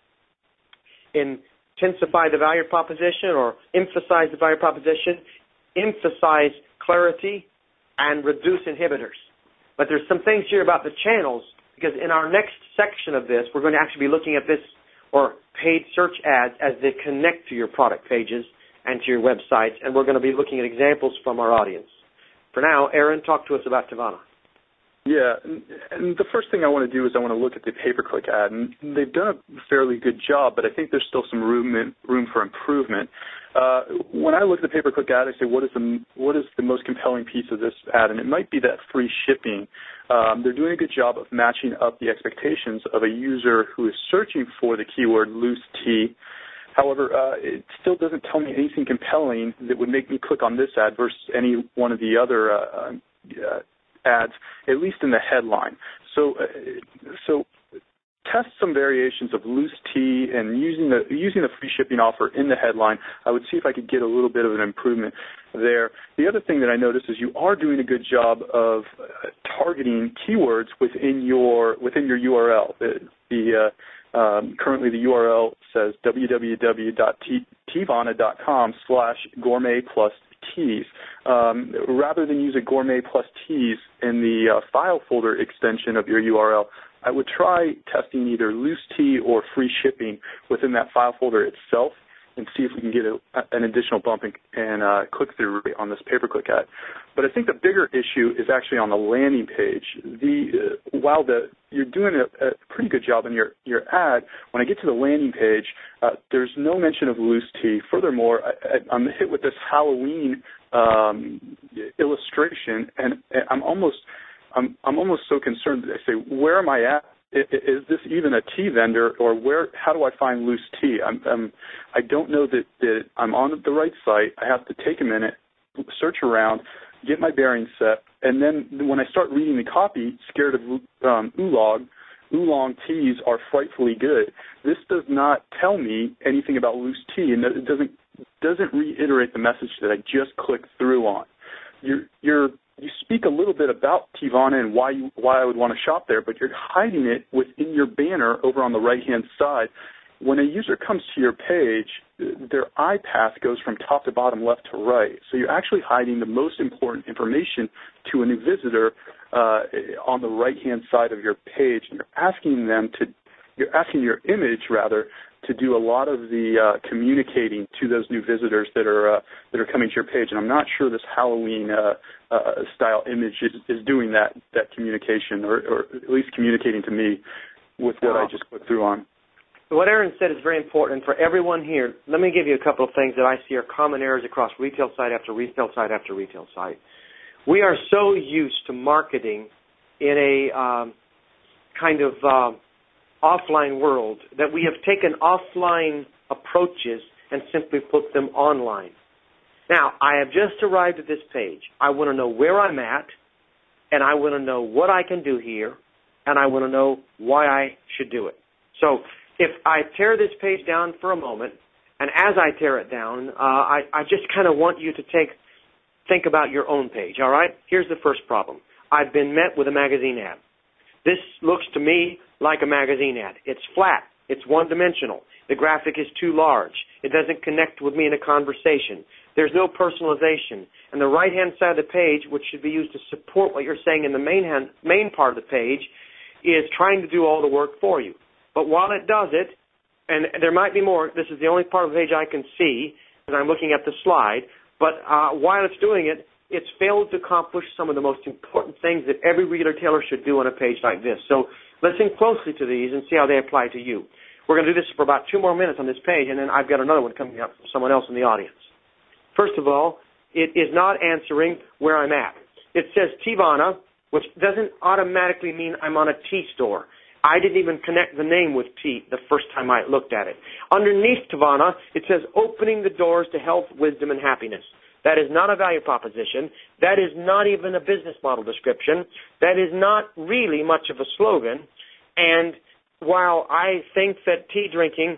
intensify the value proposition or emphasize the value proposition, emphasize clarity, and reduce inhibitors. But there's some things here about the channels, because in our next section of this, we're going to actually be looking at this, or paid search ads, as they connect to your product pages and to your websites, and we're going to be looking at examples from our audience. For now, Aaron, talk to us about Tivana. Yeah, and, and the first thing I want to do is I want to look at the pay-per-click ad, and they've done a fairly good job, but I think there's still some room in, room for improvement. Uh, when I look at the pay-per-click ad, I say, what is the what is the most compelling piece of this ad? And it might be that free shipping. Um, they're doing a good job of matching up the expectations of a user who is searching for the keyword loose tea. However, uh, it still doesn't tell me anything compelling that would make me click on this ad versus any one of the other uh, uh, ads, at least in the headline. So, uh, so test some variations of loose tea and using the using the free shipping offer in the headline. I would see if I could get a little bit of an improvement there. The other thing that I noticed is you are doing a good job of uh, targeting keywords within your within your U R L. The, the uh, um, currently the U R L says w w w dot tivana dot com slash gourmet plus teas. Um, rather than use a gourmet plus teas in the uh, file folder extension of your U R L, I would try testing either loose tea or free shipping within that file folder itself and see if we can get a, an additional bump and, and uh, click-through rate on this pay-per-click ad. But I think the bigger issue is actually on the landing page. The uh, while the you're doing a, a pretty good job in your, your ad, when I get to the landing page, uh, there's no mention of loose tea. Furthermore, I, I, I'm hit with this Halloween um, illustration, and, and I'm almost I'm I'm almost so concerned that I say, where am I at? Is this even a tea vendor, or where? How do I find loose tea? I'm, I'm, I don't know that, that I'm on the right site. I have to take a minute, search around, get my bearings set, and then when I start reading the copy, scared of um, oolong, oolong teas are frightfully good. This does not tell me anything about loose tea, and it doesn't doesn't reiterate the message that I just clicked through on. You're you're You speak a little bit about Tivana and why you, why I would want to shop there, but you're hiding it within your banner over on the right-hand side. When a user comes to your page, their eye path goes from top to bottom, left to right. So you're actually hiding the most important information to a new visitor uh, on the right-hand side of your page, and you're asking them to, you're asking your image rather to do a lot of the uh, communicating to those new visitors that are uh, that are coming to your page. And I'm not sure this Halloween uh, uh, style image is, is doing that that communication, or, or at least communicating to me with what I just clicked through on. What Aaron said is very important for everyone here. Let me give you a couple of things that I see are common errors across retail site after retail site after retail site. We are so used to marketing in a um, kind of uh, offline world that we have taken offline approaches and simply put them online. Now, I have just arrived at this page. I want to know where I'm at, and I want to know what I can do here, and I want to know why I should do it. So if I tear this page down for a moment, and as I tear it down, uh, I, I just kind of want you to take think about your own page, all right? Here's the first problem. I've been met with a magazine ad. This looks to me like a magazine ad. It's flat. It's one-dimensional. The graphic is too large. It doesn't connect with me in a conversation. There's no personalization. And the right-hand side of the page, which should be used to support what you're saying in the main, hand, main part of the page, is trying to do all the work for you. But while it does it, and there might be more, this is the only part of the page I can see, and I'm looking at the slide, but uh, while it's doing it, it's failed to accomplish some of the most important things that every retailer should do on a page like this. So listen closely to these and see how they apply to you. We're going to do this for about two more minutes on this page, and then I've got another one coming up from someone else in the audience. First of all, it is not answering where I'm at. It says Teavana, which doesn't automatically mean I'm on a tea store. I didn't even connect the name with tea the first time I looked at it. Underneath Teavana, it says opening the doors to health, wisdom, and happiness. That is not a value proposition. That is not even a business model description. That is not really much of a slogan. And while I think that tea drinking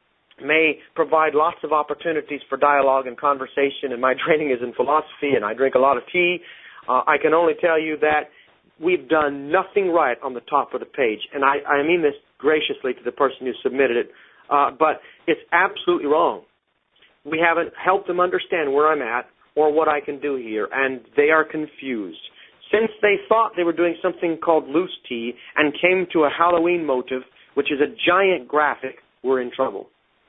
may provide lots of opportunities for dialogue and conversation, and my training is in philosophy and I drink a lot of tea, uh, I can only tell you that we've done nothing right on the top of the page. And I, I mean this graciously to the person who submitted it, uh, but it's absolutely wrong. We haven't helped them understand where I'm at or what I can do here, and they are confused. Since they thought they were doing something called loose tea and came to a Halloween motive, which is a giant graphic, we're in trouble.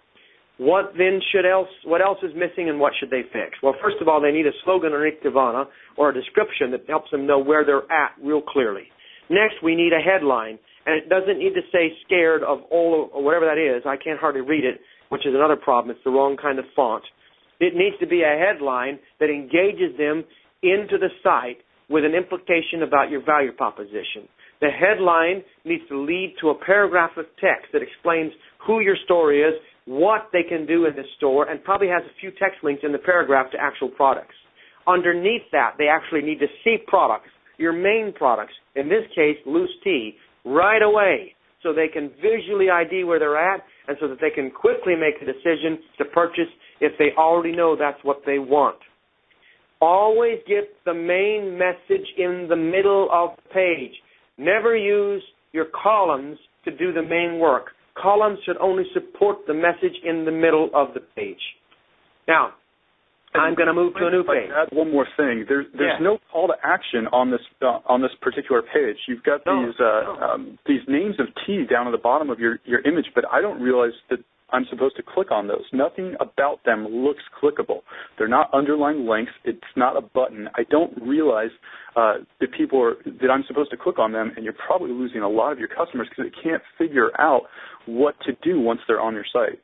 What then should else, what else is missing and what should they fix? Well, first of all, they need a slogan underneath Teavana or a description that helps them know where they're at real clearly. Next, we need a headline, and it doesn't need to say scared of all or whatever that is. I can't hardly read it, which is another problem. It's the wrong kind of font. It needs to be a headline that engages them into the site with an implication about your value proposition. The headline needs to lead to a paragraph of text that explains who your store is, what they can do in the store, and probably has a few text links in the paragraph to actual products. Underneath that, they actually need to see products, your main products, in this case, loose tea, right away, so they can visually I D where they're at and so that they can quickly make a decision to purchase if they already know that's what they want. Always get the main message in the middle of the page. Never use your columns to do the main work. Columns should only support the message in the middle of the page. Now, I'm going to move to a new page. Add one more thing. There's there's yeah. no call to action on this uh, on this particular page. You've got no, these uh, no. um, these names of tea down at the bottom of your, your image, but I don't realize that I'm supposed to click on those. Nothing about them looks clickable. They're not underlined links. It's not a button. I don't realize uh, that people are that I'm supposed to click on them, and you're probably losing a lot of your customers because they can't figure out what to do once they're on your site.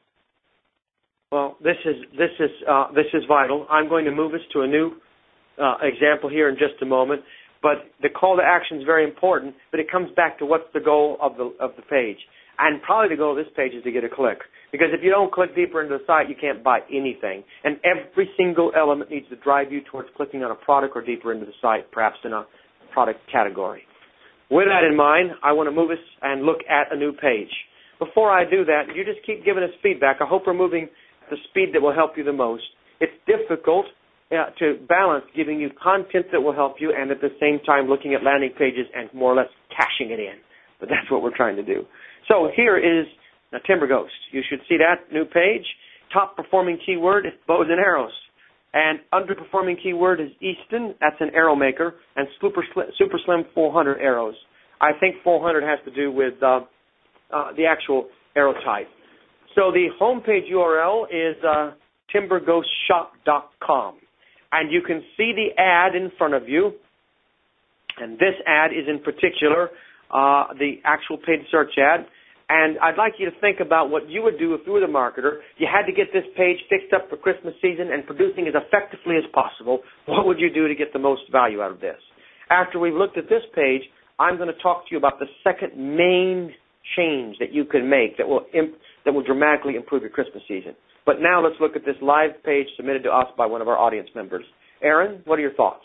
Well, this is this is uh, this is vital. I'm going to move us to a new uh, example here in just a moment. But the call to action is very important. But it comes back to what's the goal of the of the page, and probably the goal of this page is to get a click. Because if you don't click deeper into the site, you can't buy anything. And every single element needs to drive you towards clicking on a product or deeper into the site, perhaps in a product category. With that in mind, I want to move us and look at a new page. Before I do that, you just keep giving us feedback. I hope we're moving at the speed that will help you the most. It's difficult uh, to balance giving you content that will help you and at the same time looking at landing pages and more or less cashing it in. But that's what we're trying to do. So here is a Timber Ghost. You should see that new page. Top performing keyword is bows and arrows. And underperforming keyword is Easton. That's an arrow maker. And Super Slim, Super Slim four hundred arrows. I think four hundred has to do with uh, uh, the actual arrow type. So the homepage U R L is uh, timber ghost shop dot com. And you can see the ad in front of you. And this ad is in particular uh, the actual paid search ad. And I'd like you to think about what you would do if you were the marketer. You had to get this page fixed up for Christmas season and producing as effectively as possible. What would you do to get the most value out of this? After we've looked at this page, I'm going to talk to you about the second main change that you can make that will imp- that will dramatically improve your Christmas season. But now let's look at this live page submitted to us by one of our audience members. Aaron, what are your thoughts?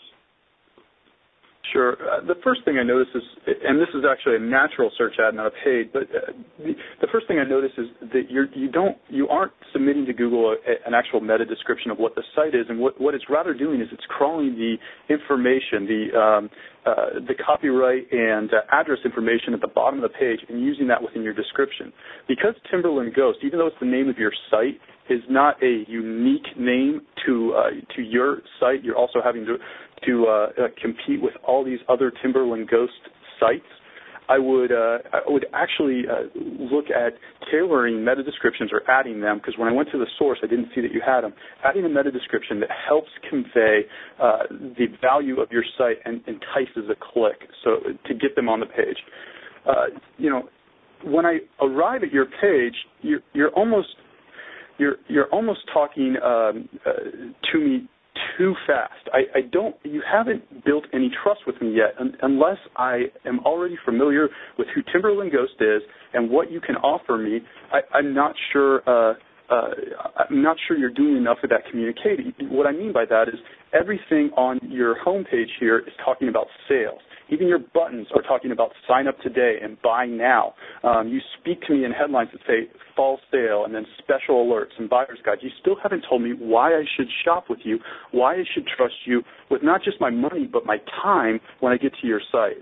Sure. Uh, the first thing I notice is, and this is actually a natural search ad, not a paid, but uh, the, the first thing I notice is that you're, you don't, you aren't submitting to Google a, an actual meta description of what the site is, and what, what it's rather doing is it's crawling the information, the um, uh, the copyright and uh, address information at the bottom of the page, and using that within your description. Because Timberland Ghost, even though it's the name of your site, is not a unique name to uh, to your site, you're also having to to uh, uh, compete with all these other Timberland Ghost sites. I would uh, I would actually uh, look at tailoring meta descriptions or adding them, because when I went to the source, I didn't see that you had them. Adding a meta description that helps convey uh, the value of your site and entices a click, so to get them on the page. Uh, you know, when I arrive at your page, you're, you're almost you're you're almost talking um, uh, to me too fast. I, I don't. You haven't built any trust with me yet, un, unless I am already familiar with who Timberland Ghost is and what you can offer me. I, I'm not sure. Uh, uh, I'm not sure you're doing enough of that communicating. What I mean by that is everything on your homepage here is talking about sales. Even your buttons are talking about sign up today and buy now. Um, you speak to me in headlines that say fall sale and then special alerts and buyer's guides. You still haven't told me why I should shop with you, why I should trust you with not just my money but my time when I get to your site.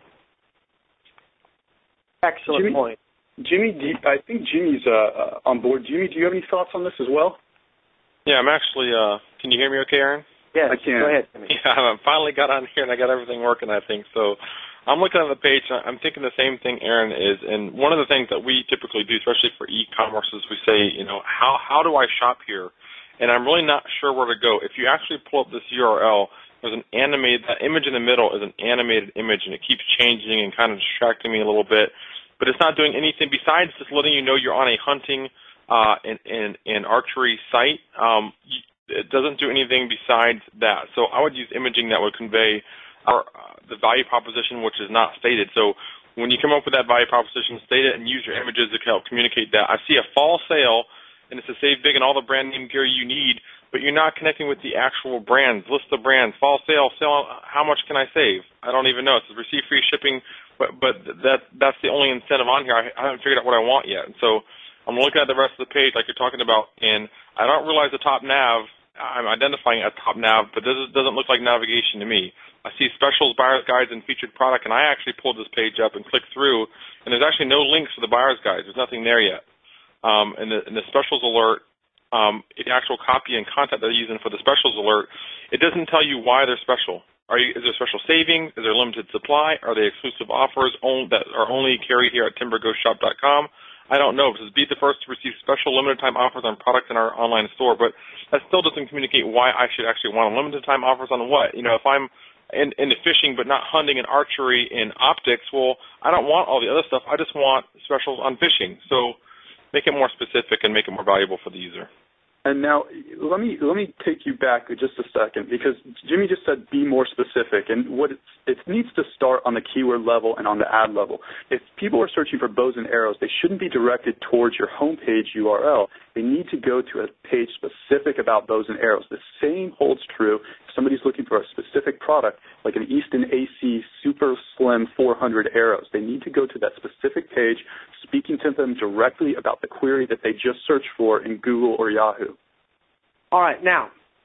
Excellent Jimmy, point. Jimmy, do you, I think Jimmy's uh, uh, on board. Jimmy, do you have any thoughts on this as well? Yeah, I'm actually, uh, can you hear me okay, Aaron? Yes, I can. Go ahead, Jimmy. Yeah, I finally got on here and I got everything working, I think. So I'm looking at the page and I'm thinking the same thing Aaron is. And one of the things that we typically do, especially for e-commerce, is we say, you know, how, how do I shop here? And I'm really not sure where to go. If you actually pull up this U R L, there's an animated, that image in the middle is an animated image, and it keeps changing and kind of distracting me a little bit. But it's not doing anything besides just letting you know you're on a hunting uh, and, and, and archery site. Um, you, It doesn't do anything besides that. So I would use imaging that would convey our, uh, the value proposition, which is not stated. So when you come up with that value proposition, state it and use your images to help communicate that. I see a fall sale, and it's a save big and all the brand name gear you need, but you're not connecting with the actual brands. List the brands. Fall sale, sale, how much can I save? I don't even know. It says receive free shipping, but, but that, that's the only incentive on here. I, I haven't figured out what I want yet. And so I'm looking at the rest of the page like you're talking about, and I don't realize the top nav. I'm identifying a top nav, but this doesn't look like navigation to me. I see specials, buyer's guides, and featured product, and I actually pulled this page up and clicked through, and there's actually no links to the buyer's guides. There's nothing there yet. Um, and, the, and the specials alert, um, the actual copy and content they're using for the specials alert, it doesn't tell you why they're special. Are you, is there special savings? Is there limited supply? Are they exclusive offers only, that are only carried here at timber ghost shop dot com? I don't know. It says be the first to receive special limited time offers on products in our online store, but that still doesn't communicate why I should actually want a limited time offers on what. You know, if I'm in, into fishing but not hunting and archery and optics, well, I don't want all the other stuff. I just want specials on fishing. So make it more specific and make it more valuable for the user. And now let me let me take you back just a second, because Jimmy just said be more specific, and what it's, it needs to start on the keyword level and on the ad level. If people are searching for bows and arrows, they shouldn't be directed towards your homepage U R L. They need to go to a page specific about bows and arrows. The same holds true if somebody's looking for a specific product, like an Easton A C Super Slim four hundred arrows. They need to go to that specific page, speaking to them directly about the query that they just searched for in Google or Yahoo. All right, now,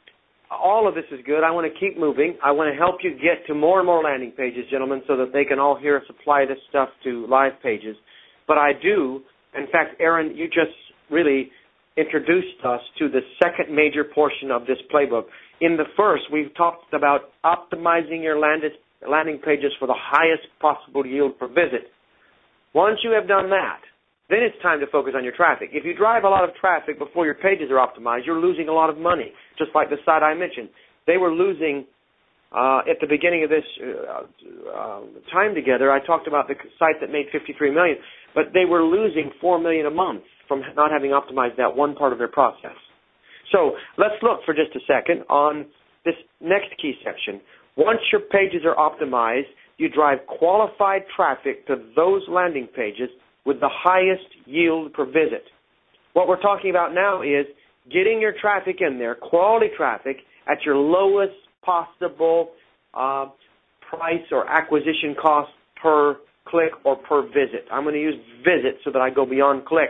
all of this is good. I want to keep moving. I want to help you get to more and more landing pages, gentlemen, so that they can all hear us apply this stuff to live pages. But I do, in fact, Aaron, you just really introduced us to the second major portion of this playbook. In the first, we've talked about optimizing your landing pages for the highest possible yield per visit. Once you have done that, then it's time to focus on your traffic. If you drive a lot of traffic before your pages are optimized, you're losing a lot of money, just like the site I mentioned. They were losing, uh, at the beginning of this uh, uh, time together, I talked about the site that made fifty-three million dollars, but they were losing four million dollars a month from not having optimized that one part of their process. So let's look for just a second on this next key section. Once your pages are optimized, you drive qualified traffic to those landing pages with the highest yield per visit. What we're talking about now is getting your traffic in there, quality traffic, at your lowest possible uh, price or acquisition cost per click or per visit. I'm going to use visit so that I go beyond click.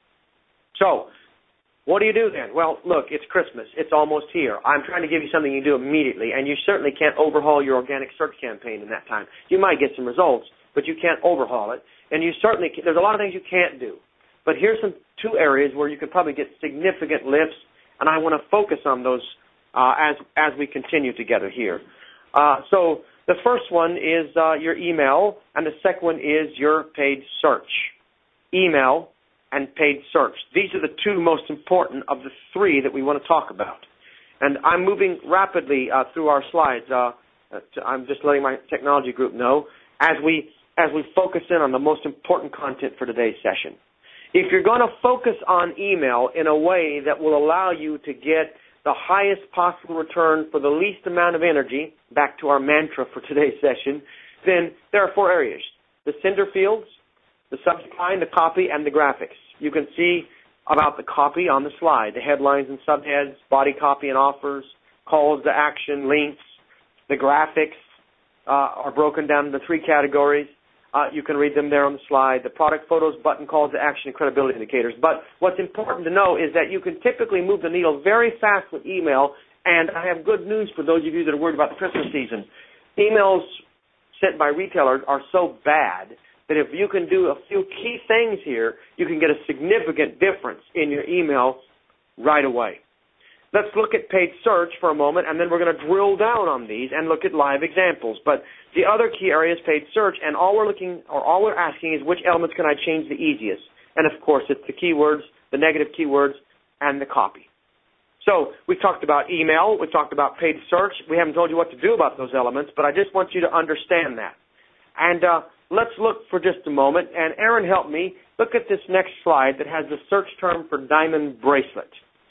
So, what do you do then? Well, look, it's Christmas. It's almost here. I'm trying to give you something you do immediately, and you certainly can't overhaul your organic search campaign in that time. You might get some results, but you can't overhaul it. And you certainly can, there's a lot of things you can't do. But here's some two areas where you could probably get significant lifts, and I want to focus on those uh, as as we continue together here. Uh, so the first one is uh, your email, and the second one is your paid search. Email and paid search. These are the two most important of the three that we want to talk about. And I'm moving rapidly uh, through our slides. Uh, to, I'm just letting my technology group know as we as we focus in on the most important content for today's session. If you're going to focus on email in a way that will allow you to get the highest possible return for the least amount of energy, back to our mantra for today's session, then there are four areas. The sender fields, the subject line, the copy, and the graphics. You can see about the copy on the slide, the headlines and subheads, body copy and offers, calls to action, links. The graphics uh, are broken down into three categories. Uh, you can read them there on the slide. The product photos, button calls to action, and credibility indicators. But what's important to know is that you can typically move the needle very fast with email, and I have good news for those of you that are worried about the Christmas season. Emails sent by retailers are so bad that if you can do a few key things here, you can get a significant difference in your email right away. Let's look at paid search for a moment, and then we're going to drill down on these and look at live examples. But the other key area is paid search, and all we're looking or all we're asking is which elements can I change the easiest? And of course, it's the keywords, the negative keywords, and the copy. So we've talked about email, we've talked about paid search. We haven't told you what to do about those elements, but I just want you to understand that. And uh, let's look for just a moment. And Aaron, help me. Look at this next slide that has the search term for diamond bracelet.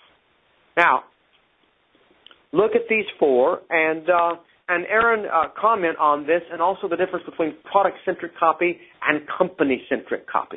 Now, look at these four, and uh, and Aaron, uh, comment on this, and also the difference between product-centric copy and company-centric copy.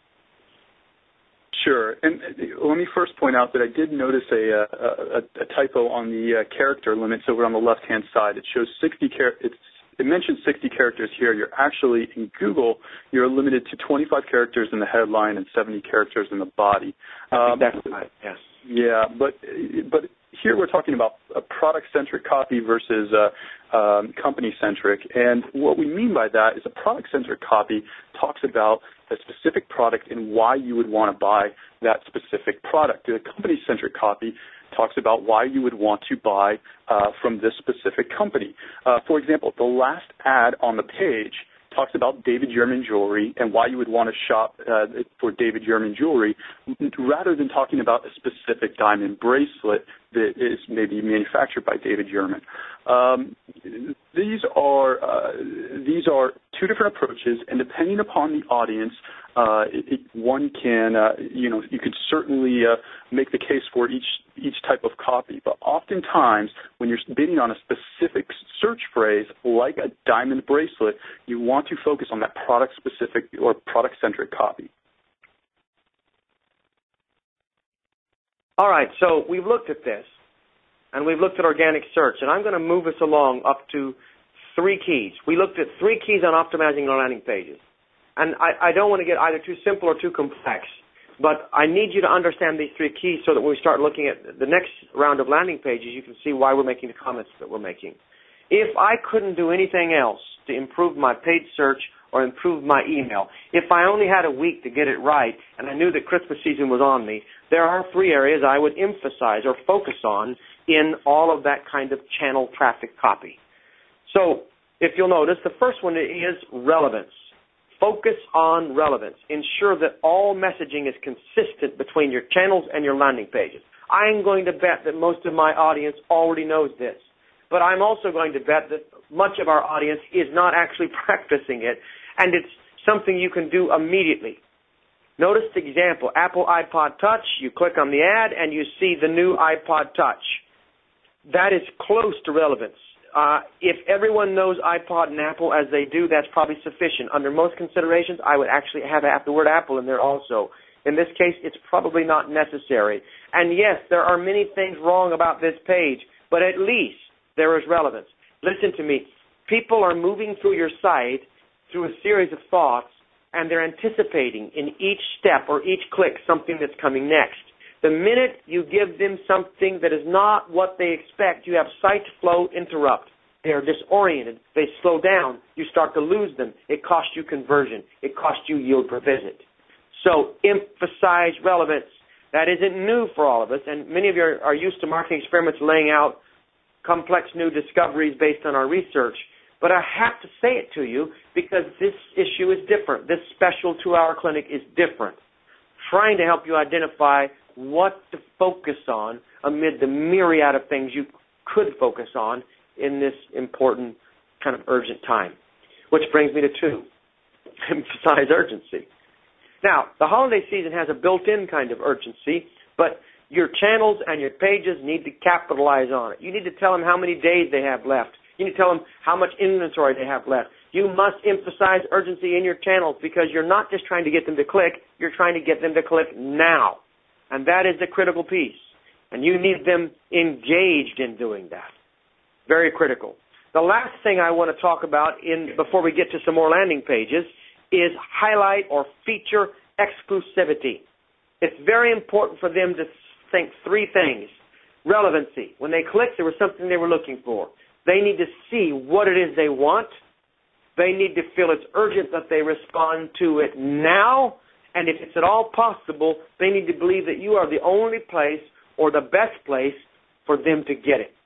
Sure. And let me first point out that I did notice a, a, a typo on the uh, character limits over on the left-hand side. It shows sixty characters. It mentions sixty characters here. You're actually, in Google, you're limited to twenty-five characters in the headline and seventy characters in the body. Um, That's right, yes. Yeah, but but here we're talking about a product-centric copy versus uh, um, company-centric. And what we mean by that is a product-centric copy talks about a specific product and why you would want to buy that specific product. The company-centric copy talks about why you would want to buy uh, from this specific company. Uh, for example, the last ad on the page talks about David Yurman Jewelry and why you would want to shop uh, for David Yurman Jewelry, rather than talking about a specific diamond bracelet that is maybe manufactured by David Yurman. Um, these are uh, these are two different approaches, and depending upon the audience, uh, it, it, one can uh, you know you could certainly uh, make the case for each each type of copy. But oftentimes, when you're bidding on a specific search phrase like a diamond bracelet, you want to focus on that product-specific or product-centric copy. All right, so we've looked at this, and we've looked at organic search, and I'm going to move us along up to three keys. We looked at three keys on optimizing our landing pages, and I, I don't want to get either too simple or too complex, but I need you to understand these three keys so that when we start looking at the next round of landing pages, you can see why we're making the comments that we're making. If I couldn't do anything else to improve my paid search or improve my email, if I only had a week to get it right and I knew that Christmas season was on me, there are three areas I would emphasize or focus on in all of that kind of channel traffic copy. So if you'll notice, the first one is relevance. focus on relevance. Ensure that all messaging is consistent between your channels and your landing pages. I'm going to bet that most of my audience already knows this, but I'm also going to bet that much of our audience is not actually practicing it, and it's something you can do immediately. Notice the example, Apple iPod Touch. You click on the ad and you see the new iPod Touch. That is close to relevance. Uh, if everyone knows iPod and Apple as they do, that's probably sufficient. Under most considerations, I would actually have the word Apple in there also. In this case, it's probably not necessary. And yes, there are many things wrong about this page, but at least there is relevance. Listen to me. People are moving through your site through a series of thoughts, and they're anticipating in each step or each click something that's coming next. The minute you give them something that is not what they expect, you have site flow interrupt. They are disoriented. They slow down. You start to lose them. It costs you conversion. It costs you yield per visit. So emphasize relevance. That isn't new for all of us, and many of you are, are used to marketing experiments laying out complex new discoveries based on our research. But I have to say it to you because this issue is different. This special two-hour clinic is different. Trying to help you identify what to focus on amid the myriad of things you could focus on in this important kind of urgent time. Which brings me to two. Emphasize urgency. Now, the holiday season has a built-in kind of urgency, but your channels and your pages need to capitalize on it. You need to tell them how many days they have left. You need to tell them how much inventory they have left. You must emphasize urgency in your channels because you're not just trying to get them to click, you're trying to get them to click now. And that is the critical piece. And you need them engaged in doing that. Very critical. The last thing I want to talk about in before we get to some more landing pages is highlight or feature exclusivity. It's very important for them to think three things. Relevancy. When they click, there was something they were looking for. They need to see what it is they want. They need to feel it's urgent that they respond to it now. And if it's at all possible, they need to believe that you are the only place or the best place for them to get it.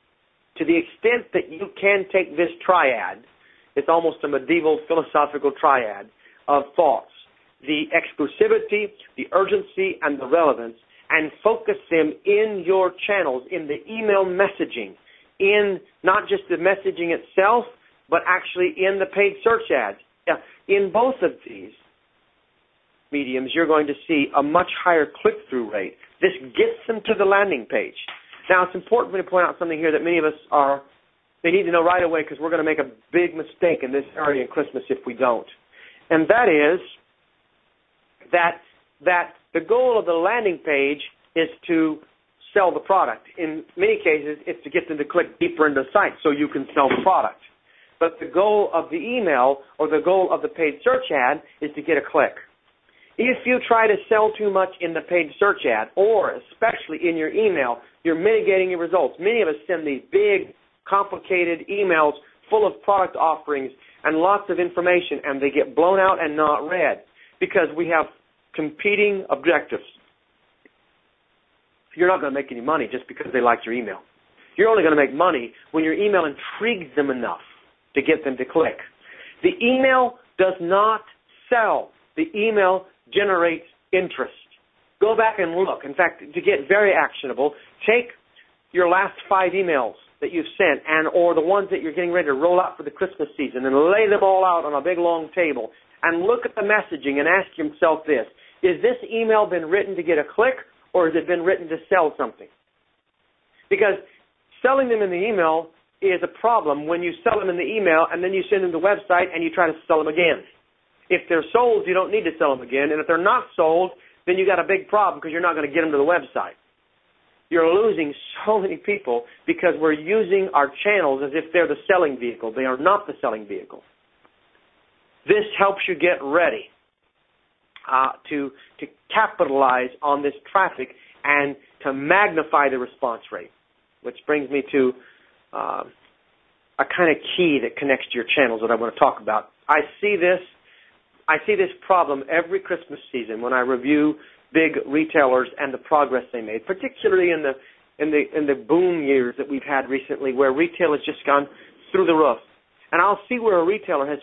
To the extent that you can take this triad, it's almost a medieval philosophical triad of thoughts, the exclusivity, the urgency, and the relevance, and focus them in your channels, in the email messaging, in not just the messaging itself, but actually in the paid search ads. In both of these mediums, you're going to see a much higher click-through rate. This gets them to the landing page. Now, it's important for me to point out something here that many of us are, they need to know right away because we're going to make a big mistake in this area in Christmas if we don't. And that is that, that the goal of the landing page is to sell the product. In many cases, it's to get them to click deeper into the site so you can sell the product. But the goal of the email or the goal of the paid search ad is to get a click. If you try to sell too much in the paid search ad, or especially in your email, you're mitigating your results. Many of us send these big, complicated emails full of product offerings and lots of information, and they get blown out and not read because we have competing objectives. You're not going to make any money just because they liked your email. You're only going to make money when your email intrigues them enough to get them to click. The email does not sell. The email generates interest. Go back and look. In fact, to get very actionable, take your last five emails that you've sent and or the ones that you're getting ready to roll out for the Christmas season and lay them all out on a big long table and look at the messaging and ask yourself this. Is this email been written to get a click or has it been written to sell something? Because selling them in the email is a problem when you sell them in the email and then you send them to the website and you try to sell them again. If they're sold, you don't need to sell them again. And if they're not sold, then you got a big problem because you're not going to get them to the website. You're losing so many people because we're using our channels as if they're the selling vehicle. They are not the selling vehicle. This helps you get ready uh, to, to capitalize on this traffic and to magnify the response rate, which brings me to uh, a kind of key that connects to your channels that I want to talk about. I see this I see this problem every Christmas season when I review big retailers and the progress they made, particularly in the in the in the boom years that we've had recently, where retail has just gone through the roof. And I'll see where a retailer has spent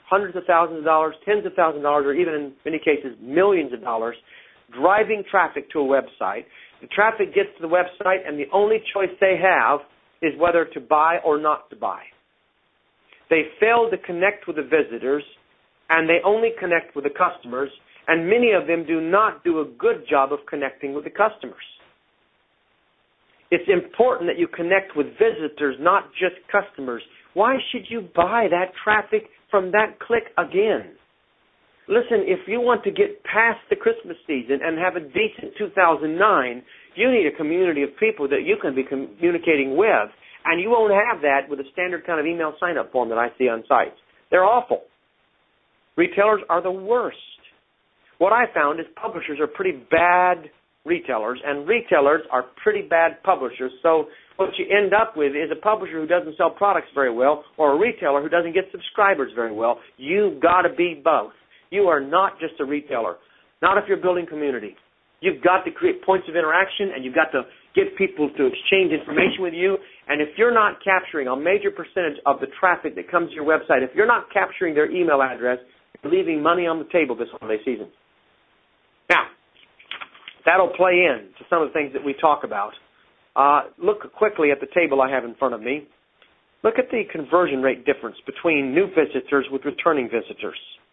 hundreds of thousands of dollars, tens of thousands of dollars, or even in many cases millions of dollars, driving traffic to a website. The traffic gets to the website, and the only choice they have is whether to buy or not to buy. They fail to connect with the visitors, and they only connect with the customers, and many of them do not do a good job of connecting with the customers. It's important that you connect with visitors, not just customers. Why should you buy that traffic from that click again? Listen, if you want to get past the Christmas season and have a decent two thousand nine, you need a community of people that you can be communicating with, and you won't have that with a standard kind of email sign-up form that I see on sites. They're awful. Retailers are the worst. What I found is publishers are pretty bad retailers, and retailers are pretty bad publishers. So what you end up with is a publisher who doesn't sell products very well, or a retailer who doesn't get subscribers very well. You've got to be both. You are not just a retailer, not if you're building community. You've got to create points of interaction, and you've got to get people to exchange information with you. And if you're not capturing a major percentage of the traffic that comes to your website, if you're not capturing their email address, you're leaving money on the table this holiday season. Now, that'll play in to some of the things that we talk about. Uh, look quickly at the table I have in front of me. Look at the conversion rate difference between new visitors with returning visitors.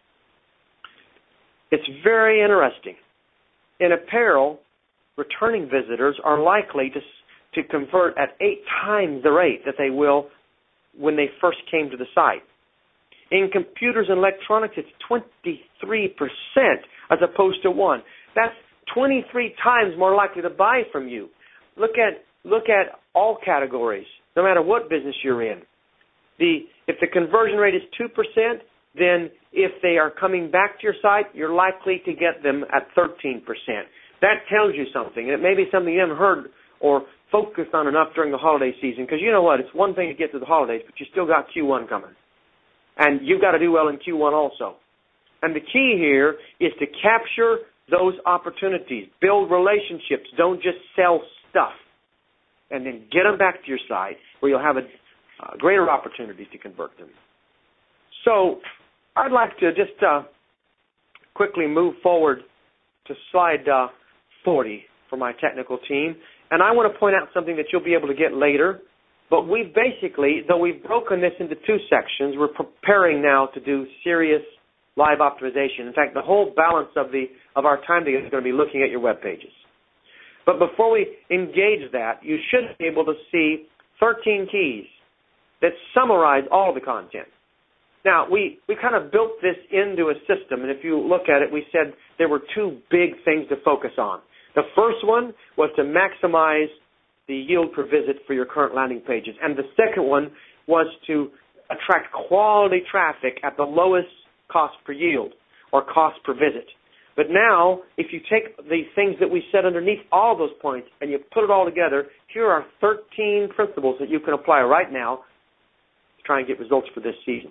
It's very interesting. In apparel, returning visitors are likely to, to convert at eight times the rate that they will when they first came to the site. In computers and electronics, it's twenty-three percent as opposed to one. That's twenty-three times more likely to buy from you. Look at look at all categories, no matter what business you're in. The if the conversion rate is two percent, then if they are coming back to your site, you're likely to get them at thirteen percent. That tells you something, and it may be something you haven't heard or focused on enough during the holiday season, because you know what? It's one thing to get to the holidays, but you still got Q one coming. And you've got to do well in Q one also. And the key here is to capture those opportunities. Build relationships. Don't just sell stuff. And then get them back to your site where you'll have a uh, greater opportunity to convert them. So I'd like to just uh, quickly move forward to slide uh, forty for my technical team. And I want to point out something that you'll be able to get later. But we basically, though we've broken this into two sections, we're preparing now to do serious live optimization. In fact, the whole balance of the of our time together is going to be looking at your web pages. But before we engage that, you should be able to see thirteen keys that summarize all the content. Now, we, we kind of built this into a system, and if you look at it, we said there were two big things to focus on. The first one was to maximize the yield per visit for your current landing pages, and the second one was to attract quality traffic at the lowest cost per yield or cost per visit. But now, if you take the things that we said underneath all those points and you put it all together, here are thirteen principles that you can apply right now to try and get results for this season.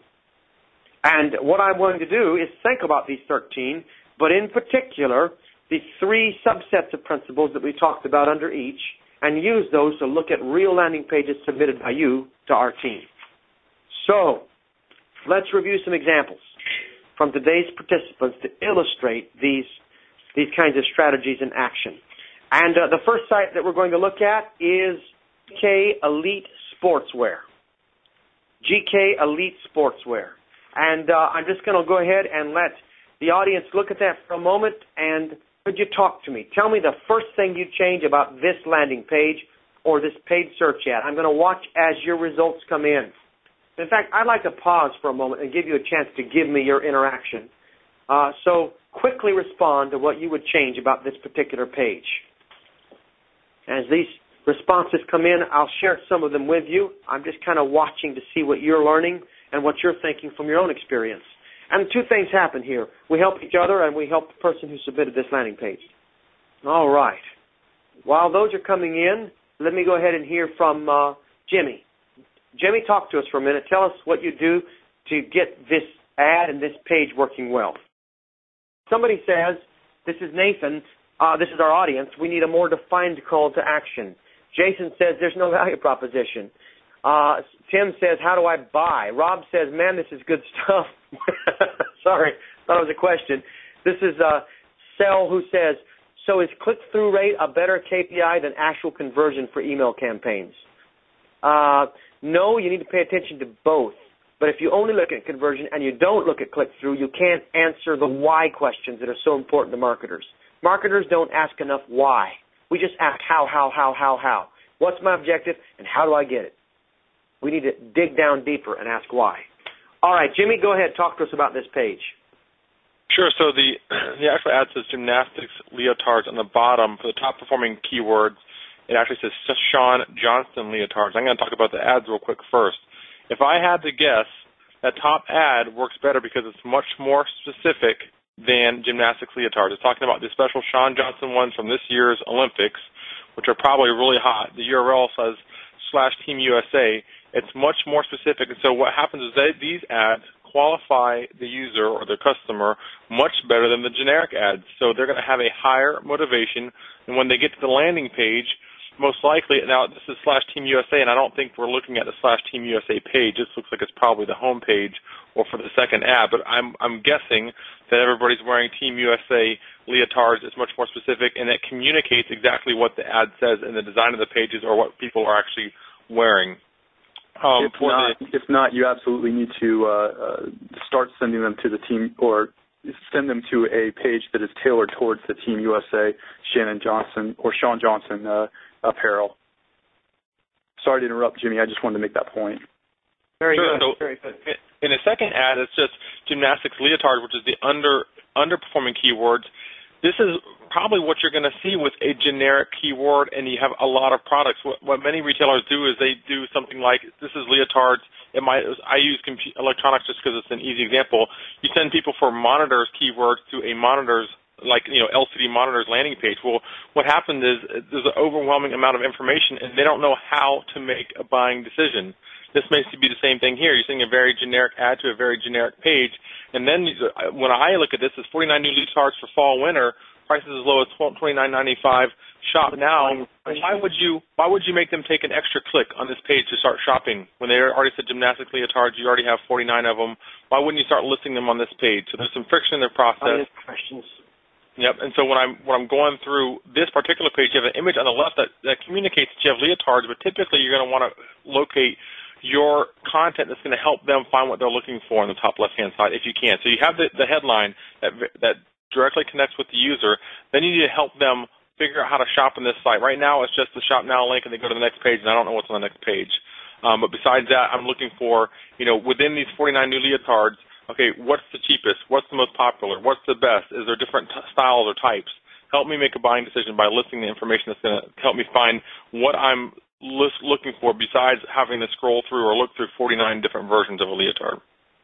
And what I'm going to do is think about these thirteen, but in particular, the three subsets of principles that we talked about under each, and use those to look at real landing pages submitted by you to our team. So, let's review some examples from today's participants to illustrate these, these kinds of strategies in action. And uh, the first site that we're going to look at is G K Elite Sportswear. G K Elite Sportswear. And uh, I'm just going to go ahead and let the audience look at that for a moment, and could you talk to me? Tell me the first thing you change about this landing page or this paid search ad. I'm going to watch as your results come in. In fact, I'd like to pause for a moment and give you a chance to give me your interaction. Uh, so quickly respond to what you would change about this particular page. As these responses come in, I'll share some of them with you. I'm just kind of watching to see what you're learning and what you're thinking from your own experience. And two things happen here. We help each other, and we help the person who submitted this landing page. All right. While those are coming in, let me go ahead and hear from uh, Jimmy. Jimmy, talk to us for a minute. Tell us what you do to get this ad and this page working well. Somebody says, this is Nathan, uh, this is our audience, we need a more defined call to action. Jason says there's no value proposition. Uh, Tim says, how do I buy? Rob says, man, this is good stuff. Sorry, thought it was a question. This is uh, Sel who says, so is click-through rate a better K P I than actual conversion for email campaigns? Uh, no, you need to pay attention to both. But if you only look at conversion and you don't look at click-through, you can't answer the why questions that are so important to marketers. Marketers don't ask enough why. We just ask how, how, how, how, how. What's my objective and how do I get it? We need to dig down deeper and ask why. All right, Jimmy, go ahead. Talk to us about this page. Sure. So the, the actual ad says gymnastics leotards on the bottom. For the top performing keywords, it actually says Sean Johnston leotards. I'm going to talk about the ads real quick first. If I had to guess, that top ad works better because it's much more specific than gymnastics leotards. It's talking about the special Sean Johnston ones from this year's Olympics, which are probably really hot. The U R L says slash Team U S A. It's much more specific. And so what happens is that these ads qualify the user or the customer much better than the generic ads. So they're going to have a higher motivation. And when they get to the landing page, most likely, now this is slash Team U S A, and I don't think we're looking at the slash Team U S A page. This looks like it's probably the home page or for the second ad, but I'm I'm guessing that everybody's wearing Team U S A leotards. It's much more specific, and it communicates exactly what the ad says in the design of the pages or what people are actually wearing. Um, if, not, the, if not, you absolutely need to uh, uh, start sending them to the team or send them to a page that is tailored towards the Team U S A, Shannon Johnson, or Sean Johnson uh, apparel. Sorry to interrupt, Jimmy. I just wanted to make that point. Very sure. good. So Very good. In a second ad, it's just gymnastics leotard, which is the under underperforming keywords. This is probably what you're going to see with a generic keyword, and you have a lot of products. What, what many retailers do is they do something like, this is leotards. It might, I use compu- electronics just because it's an easy example. You send people for monitors keywords to a monitors, like, you know, L C D monitors landing page. Well, what happened is there's an overwhelming amount of information, and they don't know how to make a buying decision. This may be the same thing here. You're sending a very generic ad to a very generic page, and then when I look at this, it's forty-nine new leotards for fall winter, prices as low as twenty-nine ninety-five. Shop now. Why would you? Why would you make them take an extra click on this page to start shopping when they already said gymnastics leotards? You already have forty-nine of them. Why wouldn't you start listing them on this page? So there's some friction in their process. Questions. Yep, and so when I'm when I'm going through this particular page, you have an image on the left that, that communicates that you have leotards, but typically you're going to want to locate your content that's going to help them find what they're looking for on the top left-hand side, if you can. So you have the, the headline that that directly connects with the user. Then you need to help them figure out how to shop on this site. Right now, it's just the Shop Now link, and they go to the next page, and I don't know what's on the next page. Um, but besides that, I'm looking for, you know, within these forty-nine new leotards, okay, what's the cheapest? What's the most popular? What's the best? Is there different t- styles or types? Help me make a buying decision by listing the information that's going to help me find what I'm list looking for besides having to scroll through or look through forty-nine different versions of a leotard.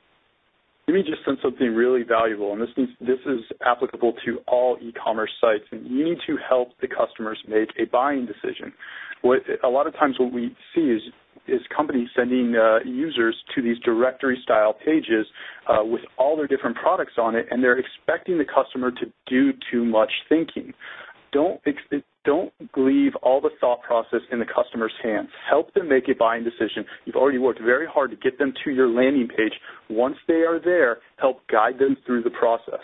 Jimmy just said something really valuable, and this needs, this is applicable to all e-commerce sites. And you need to help the customers make a buying decision. What a lot of times what we see is is companies sending uh, users to these directory-style pages uh, with all their different products on it, and they're expecting the customer to do too much thinking. Don't don't leave all the thought process in the customer's hands. Help them make a buying decision. You've already worked very hard to get them to your landing page. Once they are there, help guide them through the process.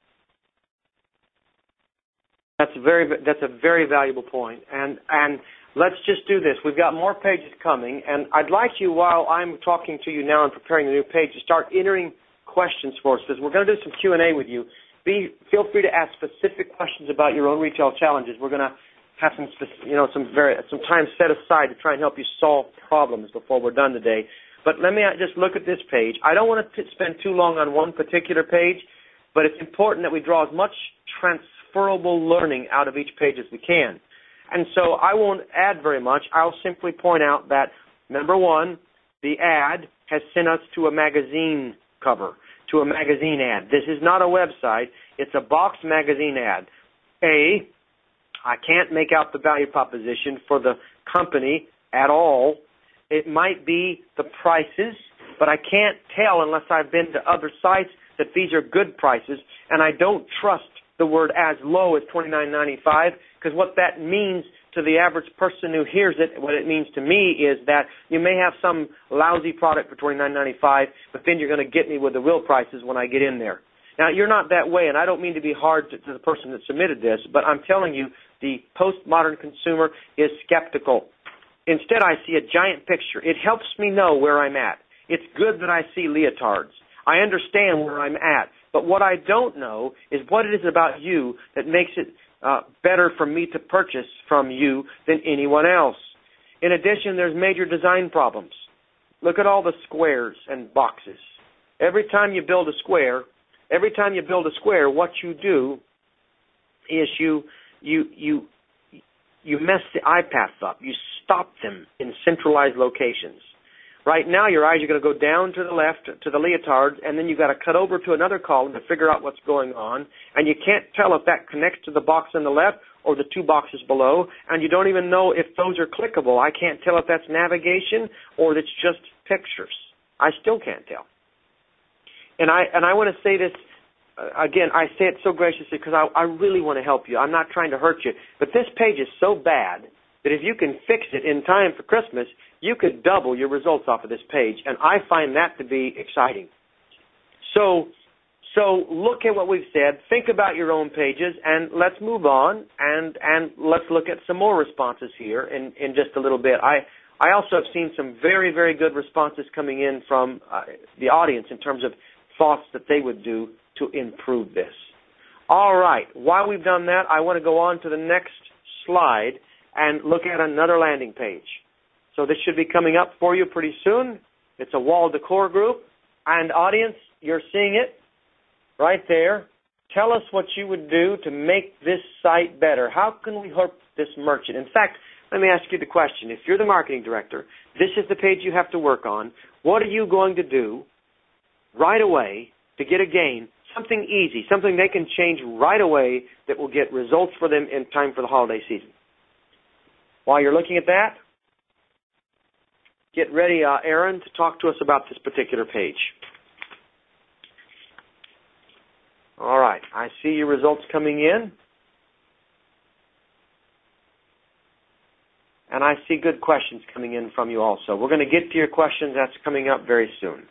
That's a very that's a very valuable point. And and let's just do this. We've got more pages coming, and I'd like you, while I'm talking to you now and preparing the new page, to start entering questions for us, because we're going to do some Q and A with you. Be, feel free to ask specific questions about your own retail challenges. We're going to have some, you know, some very some time set aside to try and help you solve problems before we're done today. But let me just look at this page. I don't want to spend too long on one particular page, but it's important that we draw as much transferable learning out of each page as we can. And so I won't add very much. I'll simply point out that, number one, the ad has sent us to a magazine cover, to a magazine ad. This is not a website. It's a box magazine ad. A, I can't make out the value proposition for the company at all. It might be the prices, but I can't tell unless I've been to other sites that these are good prices, and I don't trust the word as low as twenty-nine ninety-five, because what that means to the average person who hears it, what it means to me is that you may have some lousy product for twenty-nine ninety-five, but then you're going to get me with the real prices when I get in there. Now, you're not that way, and I don't mean to be hard to, to the person that submitted this, but I'm telling you, the postmodern consumer is skeptical. Instead, I see a giant picture. It helps me know where I'm at. It's good that I see leotards. I understand where I'm at. But what I don't know is what it is about you that makes it uh, better for me to purchase from you than anyone else. In addition, there's major design problems. Look at all the squares and boxes. Every time you build a square, every time you build a square, what you do is you you you you mess the eye paths up. You stop them in centralized locations. Right now, your eyes are going to go down to the left to the leotards, and then you've got to cut over to another column to figure out what's going on, and you can't tell if that connects to the box on the left or the two boxes below, and you don't even know if those are clickable. I can't tell if that's navigation or it's just pictures. I still can't tell. And I and I want to say this, uh, again, I say it so graciously because I, I really want to help you. I'm not trying to hurt you, but this page is so bad that if you can fix it in time for Christmas, you could double your results off of this page, and I find that to be exciting. So, so look at what we've said, think about your own pages, and let's move on, and, and let's look at some more responses here in, in just a little bit. I, I also have seen some very, very good responses coming in from uh, the audience in terms of thoughts that they would do to improve this. All right, while we've done that, I want to go on to the next slide and look at another landing page. So this should be coming up for you pretty soon. It's a wall decor group. And audience, you're seeing it right there. Tell us what you would do to make this site better. How can we help this merchant? In fact, let me ask you the question. If you're the marketing director, this is the page you have to work on. What are you going to do right away to get a gain? Something easy, something they can change right away that will get results for them in time for the holiday season. While you're looking at that, get ready, uh, Aaron, to talk to us about this particular page. All right, I see your results coming in. And I see good questions coming in from you also. We're going to get to your questions. That's coming up very soon.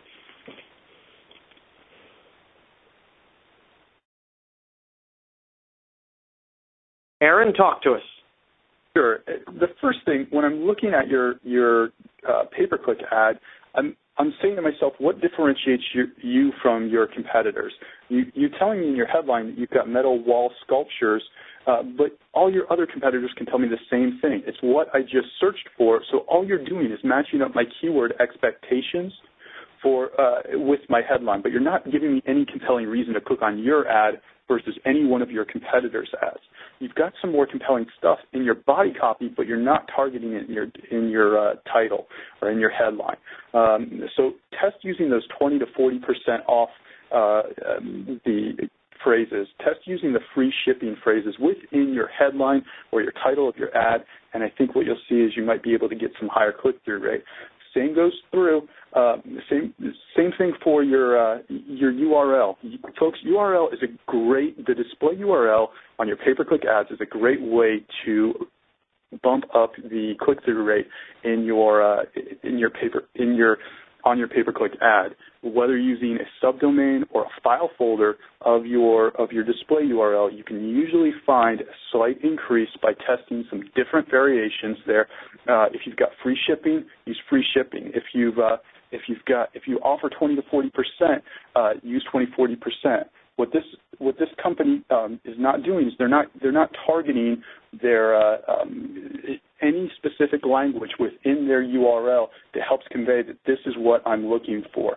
Aaron, talk to us. Sure. The first thing, when I'm looking at your your uh, pay-per-click ad, I'm I'm saying to myself, what differentiates you, you from your competitors? You, you're telling me in your headline that you've got metal wall sculptures, uh, but all your other competitors can tell me the same thing. It's what I just searched for, so all you're doing is matching up my keyword expectations for uh, with my headline, but you're not giving me any compelling reason to click on your ad versus any one of your competitors' ads. You've got some more compelling stuff in your body copy, but you're not targeting it in your in your uh, title or in your headline. Um, so test using those twenty to forty percent off uh, um, the phrases. Test using the free shipping phrases within your headline or your title of your ad, and I think what you'll see is you might be able to get some higher click-through rate. Same goes through. Uh, same same thing for your uh, your U R L, folks. U R L is a great. The display U R L on your pay-per-click ads is a great way to bump up the click-through rate in your uh, in your paper in your on your pay-per-click ad. Whether using a subdomain or a file folder of your of your display U R L, you can usually find a slight increase by testing some different variations there. Uh, if you've got free shipping, use free shipping. If you've uh, if you've got if you offer twenty to forty percent, uh, use twenty to forty percent. What this what this company um, is not doing is they're not they're not targeting their uh, um, any specific language within their U R L that helps convey that this is what I'm looking for.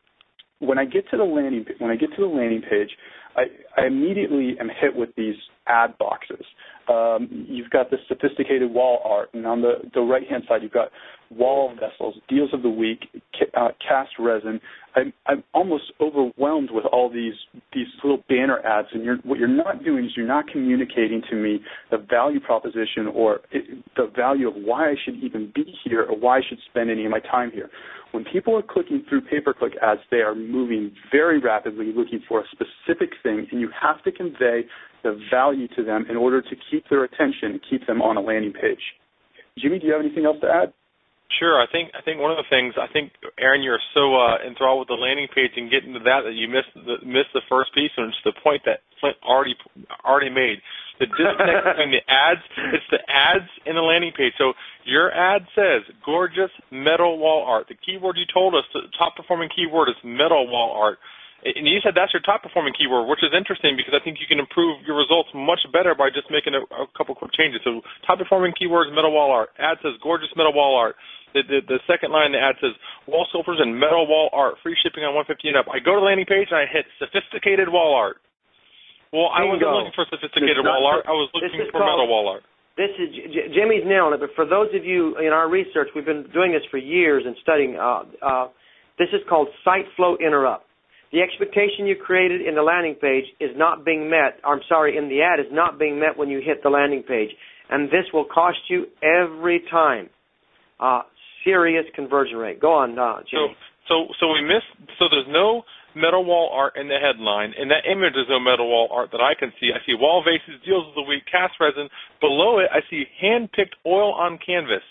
When I get to the landing when I get to the landing page, I, I immediately am hit with these ad boxes. Um, you've got this sophisticated wall art, and on the, the right-hand side, you've got wall vessels, deals of the week, ca- uh, cast resin. I'm, I'm almost overwhelmed with all these these little banner ads, and you're, what you're not doing is you're not communicating to me the value proposition or it, the value of why I should even be here or why I should spend any of my time here. When people are clicking through pay-per-click ads, they are moving very rapidly looking for a specific thing, and you have to convey the value to them in order to keep their attention and keep them on a landing page. Jimmy, do you have anything else to add? Sure. I think I think one of the things, I think, Aaron, you're so uh, enthralled with the landing page and getting to that that you missed the, missed the first piece, and it's the point that Flint already already made. The disconnect between the ads, it's the ads and the landing page. So your ad says gorgeous metal wall art. The keyword you told us, the top performing keyword is metal wall art. And you said that's your top performing keyword, which is interesting because I think you can improve your results much better by just making a, a couple quick changes. So top performing keywords, metal wall art. Ad says gorgeous metal wall art. The, the, the second line, the ad says wall sculptures and metal wall art, free shipping on one fifty and up. I go to the landing page and I hit sophisticated wall art. Well, I wasn't looking for sophisticated wall art. I was looking for metal wall art. This is J- Jimmy's nailing it. But for those of you in our research, we've been doing this for years and studying. Uh, uh, this is called site flow interrupt. The expectation you created in the landing page is not being met, I'm sorry, in the ad is not being met when you hit the landing page. And this will cost you every time. Uh, serious conversion rate. Go on, uh, Jimmy. So, so, so we missed, so there's no metal wall art in the headline. In that image, there's no metal wall art that I can see. I see wall vases, deals of the week, cast resin. Below it, I see hand-picked oil on canvas.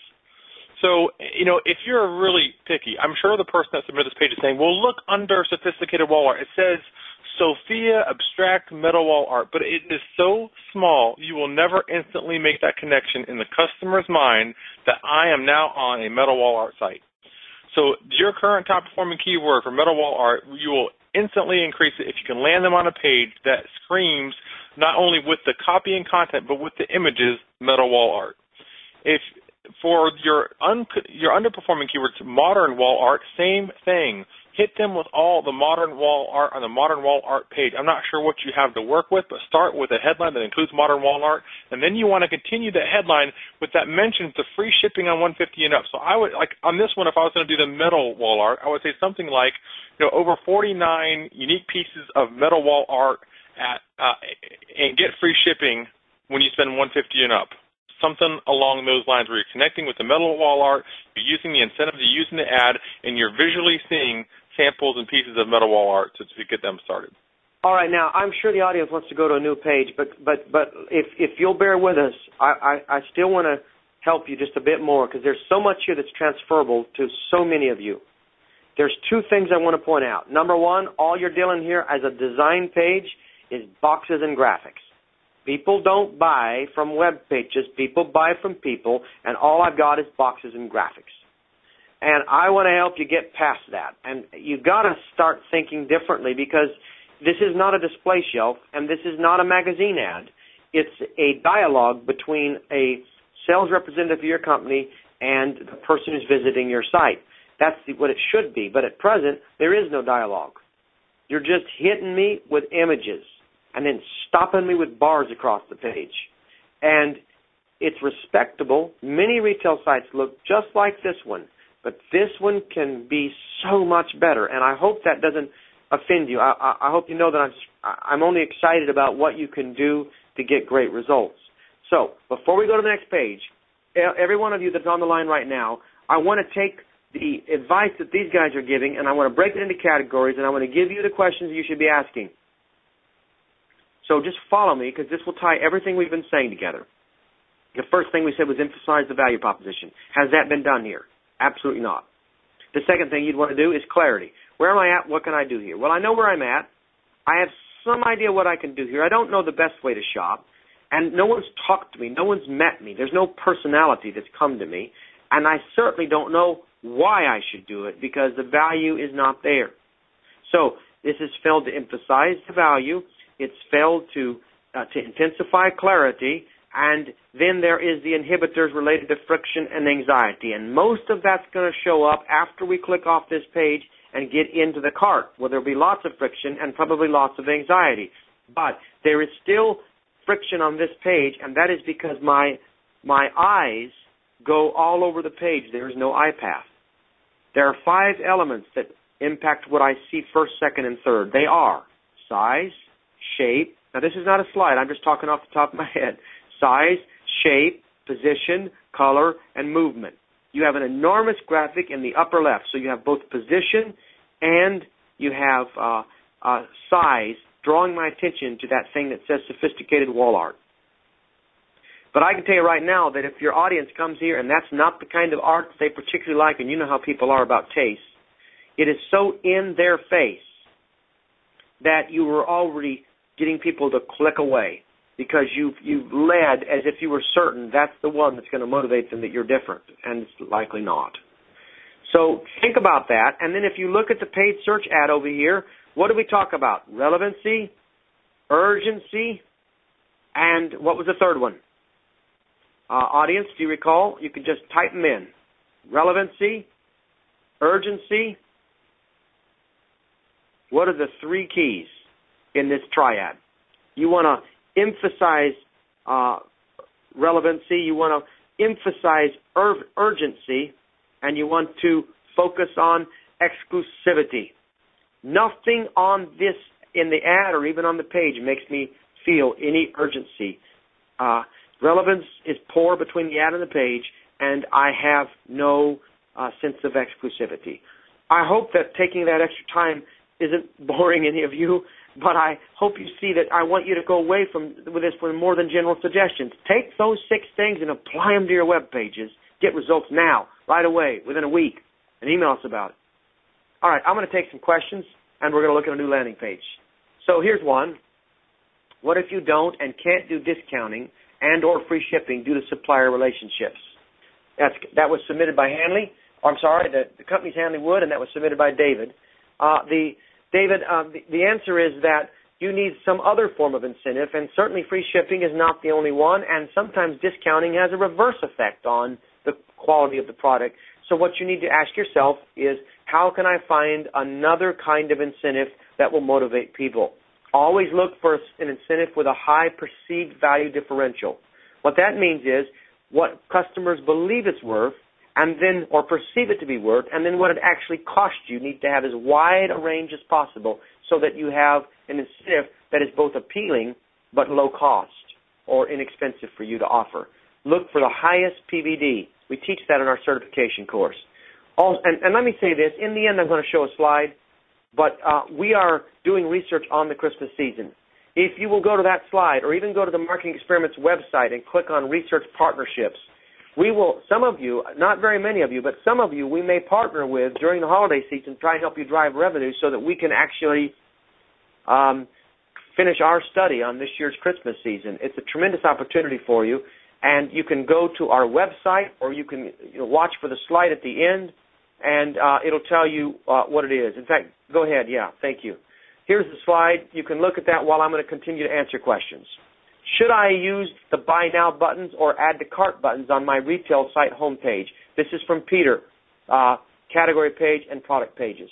So, you know, if you're really picky, I'm sure the person that submitted this page is saying, well, look under sophisticated wall art. It says Sophia Abstract Metal Wall Art, but it is so small, you will never instantly make that connection in the customer's mind that I am now on a metal wall art site. So your current top-performing keyword for metal wall art, you will instantly increase it if you can land them on a page that screams not only with the copy and content, but with the images, metal wall art. If For your un- your underperforming keywords, modern wall art, same thing. Hit them with all the modern wall art on the modern wall art page. I'm not sure what you have to work with, but start with a headline that includes modern wall art, and then you want to continue that headline with that mention to free shipping on one fifty and up. So I would, like on this one, if I was going to do the metal wall art, I would say something like, you know, over forty-nine unique pieces of metal wall art at uh, and get free shipping when you spend one fifty and up. Something along those lines where you're connecting with the metal wall art, you're using the incentives, you're using the ad, and you're visually seeing samples and pieces of metal wall art to, to get them started. All right, now I'm sure the audience wants to go to a new page, but but but if if you'll bear with us, I I, I still want to help you just a bit more because there's so much here that's transferable to so many of you. There's two things I want to point out. Number one, all you're dealing here as a design page is boxes and graphics. People don't buy from web pages. People buy from people, and all I've got is boxes and graphics. And I want to help you get past that. And you've got to start thinking differently because this is not a display shelf, and this is not a magazine ad. It's a dialogue between a sales representative of your company and the person who's visiting your site. That's what it should be. But at present, there is no dialogue. You're just hitting me with images and then stopping me with bars across the page. And it's respectable. Many retail sites look just like this one, but this one can be so much better. And I hope that doesn't offend you. I, I, I hope you know that I'm, I'm only excited about what you can do to get great results. So before we go to the next page, every one of you that's on the line right now, I want to take the advice that these guys are giving, and I want to break it into categories, and I want to give you the questions you should be asking. So just follow me, because this will tie everything we've been saying together. The first thing we said was emphasize the value proposition. Has that been done here? Absolutely not. The second thing you'd want to do is clarity. Where am I at? What can I do here? Well, I know where I'm at. I have some idea what I can do here. I don't know the best way to shop, and no one's talked to me. No one's met me. There's no personality that's come to me, and I certainly don't know why I should do it because the value is not there. So this has failed to emphasize the value. It's failed to uh, to intensify clarity, and then there is the inhibitors related to friction and anxiety. And most of that's going to show up after we click off this page and get into the cart, where there'll be lots of friction and probably lots of anxiety. But there is still friction on this page, and that is because my my eyes go all over the page. There is no eye path. There are five elements that impact what I see first, second, and third. They are size, shape. Now, this is not a slide. I'm just talking off the top of my head. Size, shape, position, color, and movement. You have an enormous graphic in the upper left. So you have both position and you have uh, uh, size drawing my attention to that thing that says sophisticated wall art. But I can tell you right now that if your audience comes here and that's not the kind of art that they particularly like, and you know how people are about taste, it is so in their face that you were already getting people to click away because you've, you've led as if you were certain that's the one that's going to motivate them, that you're different, and it's likely not. So think about that, and then if you look at the paid search ad over here, what do we talk about? Relevancy, urgency, and what was the third one? Uh, audience, do you recall? You can just type them in. Relevancy, urgency. What are the three keys in this triad? You want to emphasize uh, relevancy, you want to emphasize ur- urgency, and you want to focus on exclusivity. Nothing on this in the ad or even on the page makes me feel any urgency. Uh, relevance is poor between the ad and the page, and I have no uh, sense of exclusivity. I hope that taking that extra time isn't boring any of you, but I hope you see that I want you to go away from with this with more than general suggestions. Take those six things and apply them to your web pages. Get results now, right away, within a week, and email us about it. All right, I'm going to take some questions, and we're going to look at a new landing page. So here's one. What if you don't and can't do discounting and or free shipping due to supplier relationships? That's, that was submitted by Hanley. Oh, I'm sorry, the, the company's Hanley Wood, and that was submitted by David. Uh, the David, uh, the, the answer is that you need some other form of incentive, and certainly free shipping is not the only one, and sometimes discounting has a reverse effect on the quality of the product. So what you need to ask yourself is, how can I find another kind of incentive that will motivate people? Always look for an incentive with a high perceived value differential. What that means is what customers believe it's worth, and then, or perceive it to be worth, and then what it actually costs you. You need to have as wide a range as possible so that you have an incentive that is both appealing but low cost or inexpensive for you to offer. Look for the highest P V D. We teach that in our certification course. Also, and, and let me say this. In the end, I'm going to show a slide, but uh, we are doing research on the Christmas season. If you will go to that slide or even go to the Marketing Experiments website and click on Research Partnerships, we will, some of you, not very many of you, but some of you we may partner with during the holiday season, try and help you drive revenue so that we can actually um, finish our study on this year's Christmas season. It's a tremendous opportunity for you, and you can go to our website or you can you know, watch for the slide at the end, and uh, it'll tell you uh, what it is. In fact, go ahead. Yeah, thank you. Here's the slide. You can look at that while I'm going to continue to answer questions. Should I use the Buy Now buttons or Add to Cart buttons on my retail site homepage? This is from Peter, uh, category page and product pages.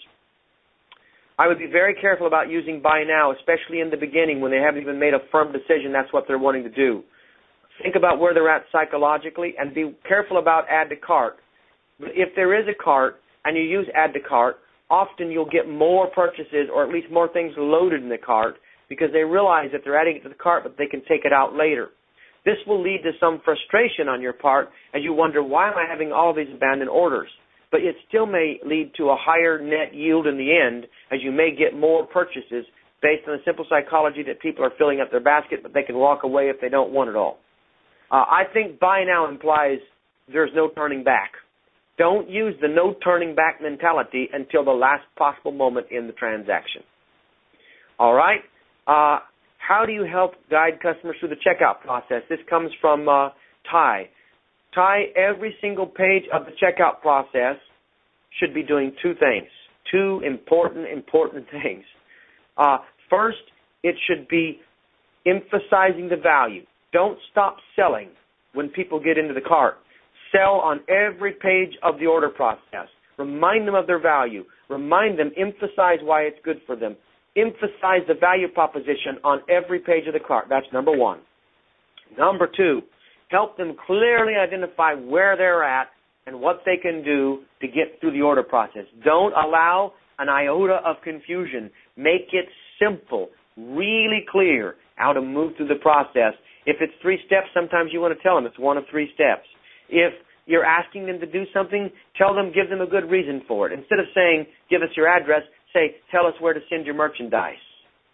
I would be very careful about using Buy Now, especially in the beginning when they haven't even made a firm decision that's what they're wanting to do. Think about where they're at psychologically and be careful about Add to Cart. If there is a cart and you use Add to Cart, often you'll get more purchases or at least more things loaded in the cart because they realize that they're adding it to the cart, but they can take it out later. This will lead to some frustration on your part as you wonder, why am I having all these abandoned orders? But it still may lead to a higher net yield in the end as you may get more purchases based on the simple psychology that people are filling up their basket, but they can walk away if they don't want it all. Uh, I think Buy Now implies there's no turning back. Don't use the no turning back mentality until the last possible moment in the transaction. All right? Uh, how do you help guide customers through the checkout process? This comes from uh, Ty. Ty, every single page of the checkout process should be doing two things, two important, important things. Uh, first, it should be emphasizing the value. Don't stop selling when people get into the cart. Sell on every page of the order process. Remind them of their value. Remind them, emphasize why it's good for them. Emphasize the value proposition on every page of the cart. That's number one. Number two, help them clearly identify where they're at and what they can do to get through the order process. Don't allow an iota of confusion. Make it simple, really clear how to move through the process. If it's three steps, sometimes you want to tell them it's one of three steps. If you're asking them to do something, tell them, give them a good reason for it. Instead of saying, give us your address, say, tell us where to send your merchandise.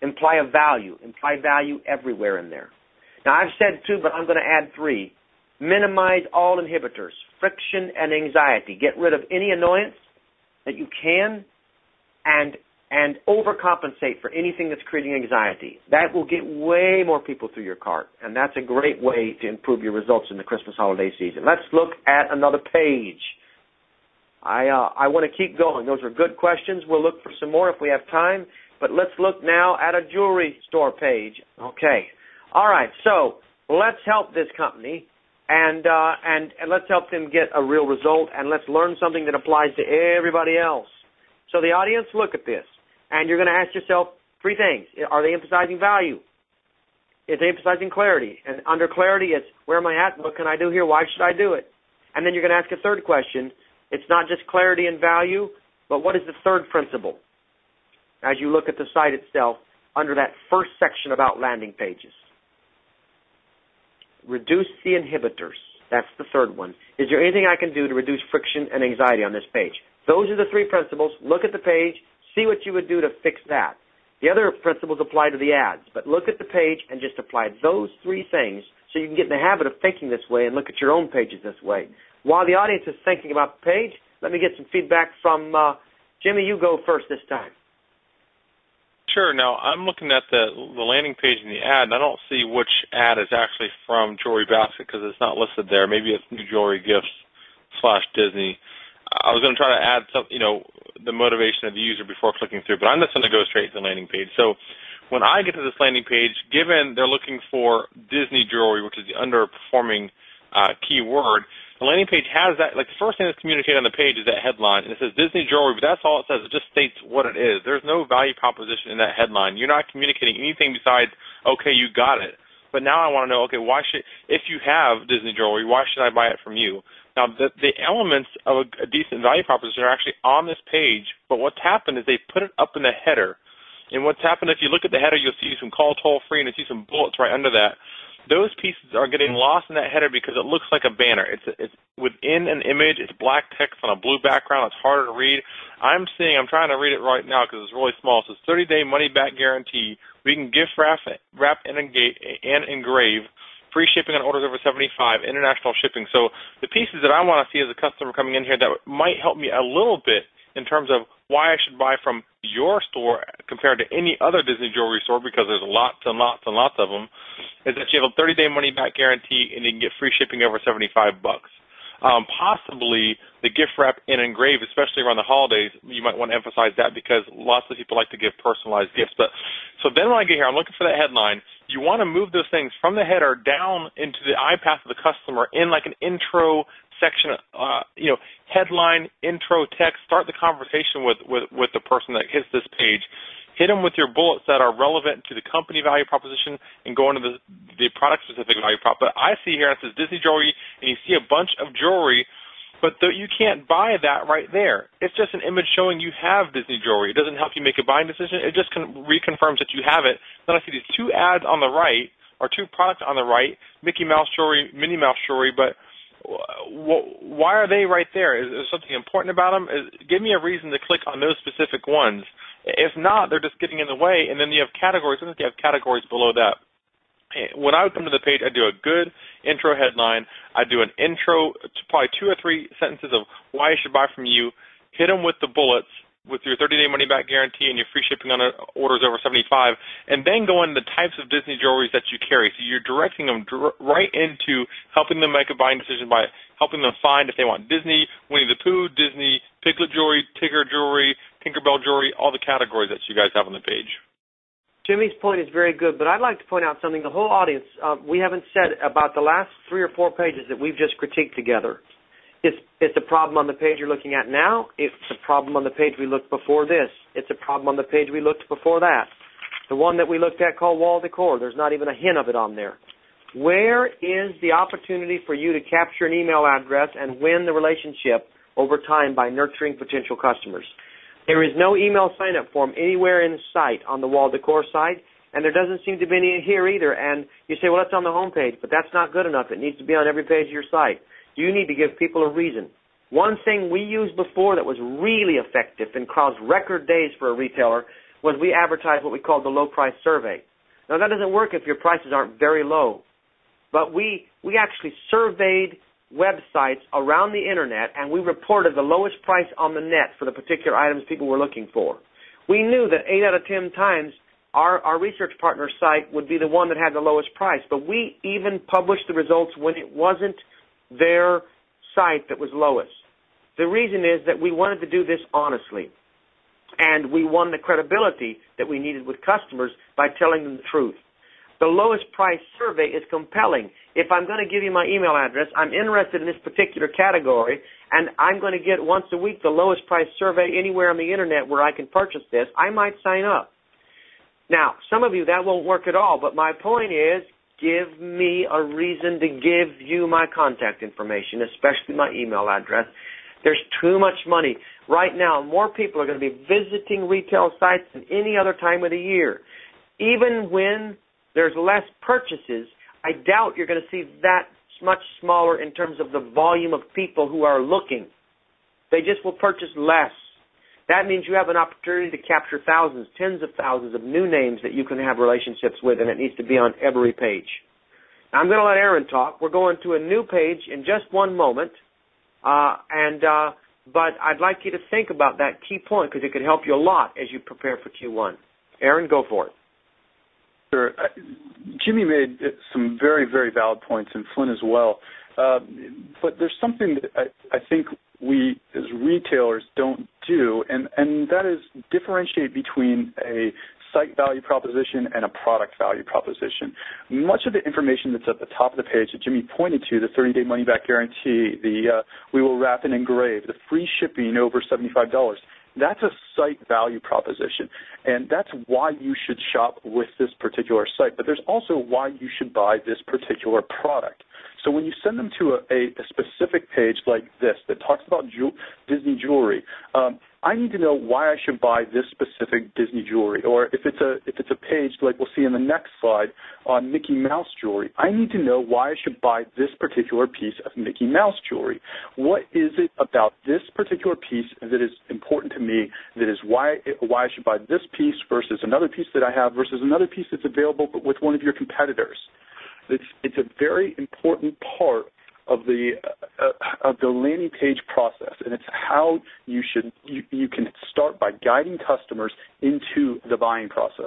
imply a value, imply value everywhere in there. Now, I've said two, but I'm going to add three. Minimize all inhibitors, friction and anxiety. Get rid of any annoyance that you can, and and overcompensate for anything that's creating anxiety. That will get way more people through your cart, and that's a great way to improve your results in the Christmas holiday season. Let's look at another page. I uh, I want to keep going. Those are good questions. We'll look for some more if we have time, but let's look now at a jewelry store page. Okay. All right, so let's help this company, and, uh, and, and let's help them get a real result, and let's learn something that applies to everybody else. So the audience, look at this. And you're going to ask yourself three things. Are they emphasizing value? Is they emphasizing clarity? And under clarity, it's where am I at? What can I do here? Why should I do it? And then you're going to ask a third question. It's not just clarity and value, but what is the third principle? As you look at the site itself, under that first section about landing pages. Reduce the inhibitors. That's the third one. Is there anything I can do to reduce friction and anxiety on this page? Those are the three principles. Look at the page. See what you would do to fix that. The other principles apply to the ads, but look at the page and just apply those three things so you can get in the habit of thinking this way and look at your own pages this way. While the audience is thinking about the page, let me get some feedback from uh, Jimmy. You go first this time. Sure. Now, I'm looking at the the landing page in the ad, and I don't see which ad is actually from Jewelry Basket because it's not listed there. Maybe it's New Jewelry Gifts slash Disney. I was going to try to add some, you know, the motivation of the user before clicking through, but I'm just going to go straight to the landing page. So when I get to this landing page, given they're looking for Disney jewelry, which is the underperforming uh, keyword, the landing page has that, like the first thing that's communicated on the page is that headline, and it says Disney jewelry, but that's all it says. It just states what it is. There's no value proposition in that headline. You're not communicating anything besides, okay, you got it. But now I want to know, okay, why should, if you have Disney jewelry, why should I buy it from you? Now, the, the elements of a, a decent value proposition are actually on this page, but what's happened is they put it up in the header. And what's happened, if you look at the header, you'll see some call toll-free, and you'll see some bullets right under that. Those pieces are getting lost in that header because it looks like a banner. It's it's within an image. It's black text on a blue background. It's harder to read. I'm seeing, I'm trying to read it right now because it's really small. So it's thirty-day money-back guarantee. We can gift wrap, wrap and, engage, and engrave. Free shipping on orders over seventy-five, international shipping. So the pieces that I want to see as a customer coming in here that might help me a little bit in terms of why I should buy from your store compared to any other Disney jewelry store, because there's lots and lots and lots of them, is that you have a thirty-day money-back guarantee and you can get free shipping over seventy-five bucks. Um, possibly the gift wrap and engrave, especially around the holidays, you might want to emphasize that because lots of people like to give personalized gifts. But so then when I get here, I'm looking for that headline. You want to move those things from the header down into the eye path of the customer in like an intro section, uh, you know, headline, intro text. Start the conversation with, with, with the person that hits this page. Hit them with your bullets that are relevant to the company value proposition and go into the, the product-specific value prop. But I see here it says Disney jewelry, and you see a bunch of jewelry, but the, you can't buy that right there. It's just an image showing you have Disney jewelry. It doesn't help you make a buying decision. It just con- reconfirms that you have it. Then I see these two ads on the right, or two products on the right, Mickey Mouse jewelry, Minnie Mouse jewelry, but why are they right there? Is there something important about them? Is, give me a reason to click on those specific ones. If not, they're just getting in the way, and then you have categories. Sometimes you have categories below that. When I come to the page, I do a good intro headline. I do an intro, probably two or three sentences of why I should buy from you. Hit them with the bullets with your thirty-day money-back guarantee and your free shipping on orders over seventy-five, and then go into the types of Disney jewelries that you carry. So you're directing them right into helping them make a buying decision by helping them find if they want Disney, Winnie the Pooh, Disney, Piglet jewelry, Tigger jewelry, Tinkerbell jewelry, all the categories that you guys have on the page. Jimmy's point is very good, but I'd like to point out something. The whole audience, uh, we haven't said about the last three or four pages that we've just critiqued together. It's, it's a problem on the page you're looking at now. It's a problem on the page we looked before this. It's a problem on the page we looked before that. The one that we looked at called Wall Decor, there's not even a hint of it on there. Where is the opportunity for you to capture an email address and win the relationship over time by nurturing potential customers? There is no email sign-up form anywhere in sight on the Wall Decor side, and there doesn't seem to be any here either. And you say, well, that's on the home page, but that's not good enough. It needs to be on every page of your site. You need to give people a reason. One thing we used before that was really effective and caused record days for a retailer was we advertised what we called the low price survey. Now, that doesn't work if your prices aren't very low. But we, we actually surveyed websites around the Internet, and we reported the lowest price on the net for the particular items people were looking for. We knew that eight out of ten times our, our research partner site would be the one that had the lowest price, but we even published the results when it wasn't their site that was lowest. The reason is that we wanted to do this honestly, and we won the credibility that we needed with customers by telling them the truth. The lowest price survey is compelling. If I'm going to give you my email address, I'm interested in this particular category, and I'm going to get once a week the lowest price survey anywhere on the Internet where I can purchase this, I might sign up. Now, some of you, that won't work at all, but my point is, give me a reason to give you my contact information, especially my email address. There's too much money. Right now, more people are going to be visiting retail sites than any other time of the year. Even when there's less purchases, I doubt you're going to see that much smaller in terms of the volume of people who are looking. They just will purchase less. That means you have an opportunity to capture thousands, tens of thousands of new names that you can have relationships with, and it needs to be on every page. Now, I'm going to let Aaron talk. We're going to a new page in just one moment, uh, and uh, but I'd like you to think about that key point because it could help you a lot as you prepare for Q one. Aaron, go for it. Sure. Uh, Jimmy made some very, very valid points, and Flynn as well. Uh, but there's something that I, I think we as retailers don't do, and, and that is differentiate between a site value proposition and a product value proposition. Much of the information that's at the top of the page that Jimmy pointed to, the thirty-day money-back guarantee, the uh, we will wrap and engrave, the free shipping over seventy-five dollars, that's a site value proposition, and that's why you should shop with this particular site. But there's also why you should buy this particular product. So when you send them to a, a, a specific page like this that talks about ju- Disney jewelry, um, I need to know why I should buy this specific Disney jewelry. Or if it's a if it's a page like we'll see in the next slide on Mickey Mouse jewelry, I need to know why I should buy this particular piece of Mickey Mouse jewelry. What is it about this particular piece that is important to me? That is why why I should buy this piece versus another piece that I have versus another piece that's available but with one of your competitors. It's it's a very important part of the uh, of the landing page process, and it's how you should you, you can start by guiding customers into the buying process.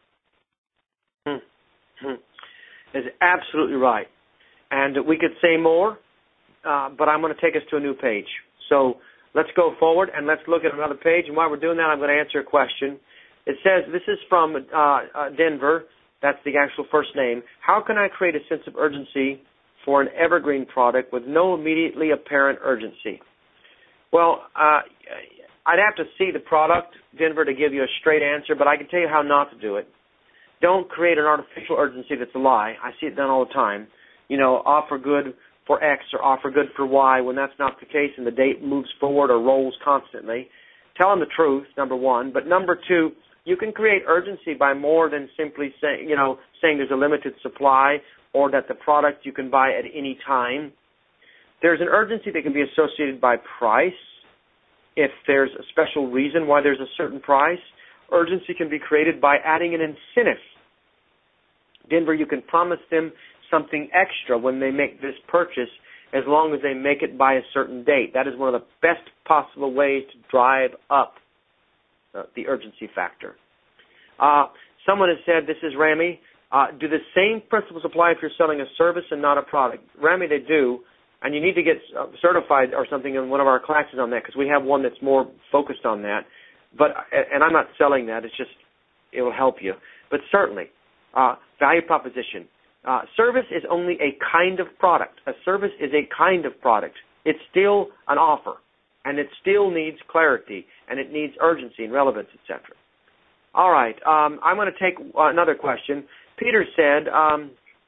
Hmm. Hmm. That's absolutely right, and we could say more, uh, but I'm going to take us to a new page. So let's go forward and let's look at another page. And while we're doing that, I'm going to answer a question. It says this is from uh, uh, Denver. That's the actual first name. How can I create a sense of urgency for an evergreen product with no immediately apparent urgency? Well, uh, I'd have to see the product, Denver, to give you a straight answer, but I can tell you how not to do it. Don't create an artificial urgency that's a lie. I see it done all the time. You know, offer good for X or offer good for Y when that's not the case and the date moves forward or rolls constantly. Tell them the truth, number one. But number two, you can create urgency by more than simply saying, you know, saying there's a limited supply or that the product you can buy at any time. There's an urgency that can be associated by price. If there's a special reason why there's a certain price, urgency can be created by adding an incentive. Denver, you can promise them something extra when they make this purchase as long as they make it by a certain date. That is one of the best possible ways to drive up uh, the urgency factor. Uh, someone has said, this is Rami, uh, do the same principles apply if you're selling a service and not a product? Rami, they do, and you need to get uh, certified or something in one of our classes on that because we have one that's more focused on that. But and I'm not selling that. It's just it will help you. But certainly, uh, value proposition. Uh, service is only a kind of product. A service is a kind of product. It's still an offer, and it still needs clarity, and it needs urgency and relevance, et cetera. All right. Um, I'm going to take another question. Peter said, um,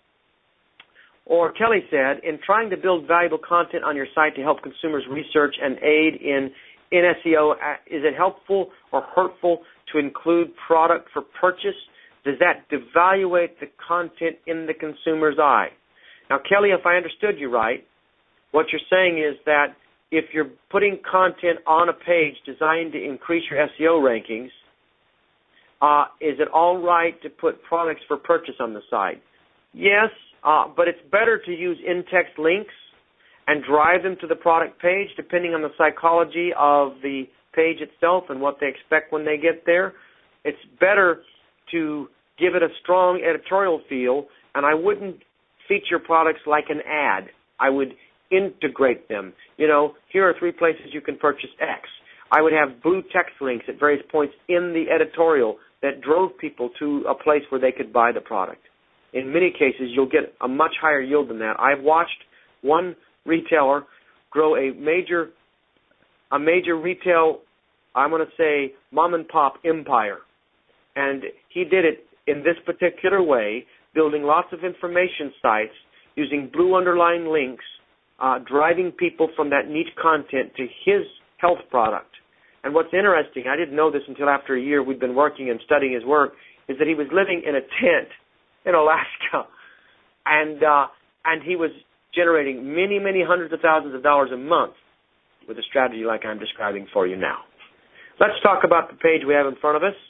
or Kelly said, in trying to build valuable content on your site to help consumers research and aid in, in S E O, is it helpful or hurtful to include product for purchase? Does that devaluate the content in the consumer's eye? Now, Kelly, if I understood you right, what you're saying is that if you're putting content on a page designed to increase your S E O rankings, Uh, is it all right to put products for purchase on the site? Yes, uh, but it's better to use in-text links and drive them to the product page, depending on the psychology of the page itself and what they expect when they get there. It's better to give it a strong editorial feel, and I wouldn't feature products like an ad. I would integrate them. You know, here are three places you can purchase X. I would have blue text links at various points in the editorial that drove people to a place where they could buy the product. In many cases, you'll get a much higher yield than that. I've watched one retailer grow a major, a major retail, I'm going to say, mom and pop empire. And he did it in this particular way, building lots of information sites, using blue underlying links, uh, driving people from that niche content to his health product. And what's interesting, I didn't know this until after a year we'd been working and studying his work, is that he was living in a tent in Alaska. And, uh, and he was generating many, many hundreds of thousands of dollars a month with a strategy like I'm describing for you now. Let's talk about the page we have in front of us.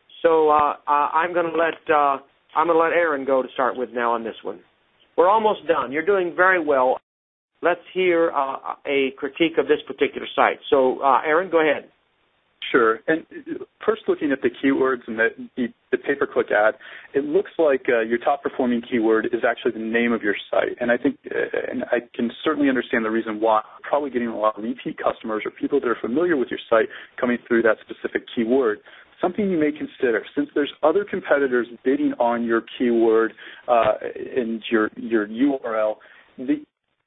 So uh, uh, I'm going to let uh, I'm going to let Aaron go to start with now on this one. We're almost done. You're doing very well. Let's hear uh, a critique of this particular site. So, uh, Aaron, go ahead. Sure. And first, looking at the keywords and the, the, the pay-per-click ad, it looks like uh, your top-performing keyword is actually the name of your site. And I think, uh, and I can certainly understand the reason why. You're probably getting a lot of repeat customers or people that are familiar with your site coming through that specific keyword. Something you may consider, since there's other competitors bidding on your keyword uh, and your your U R L, the,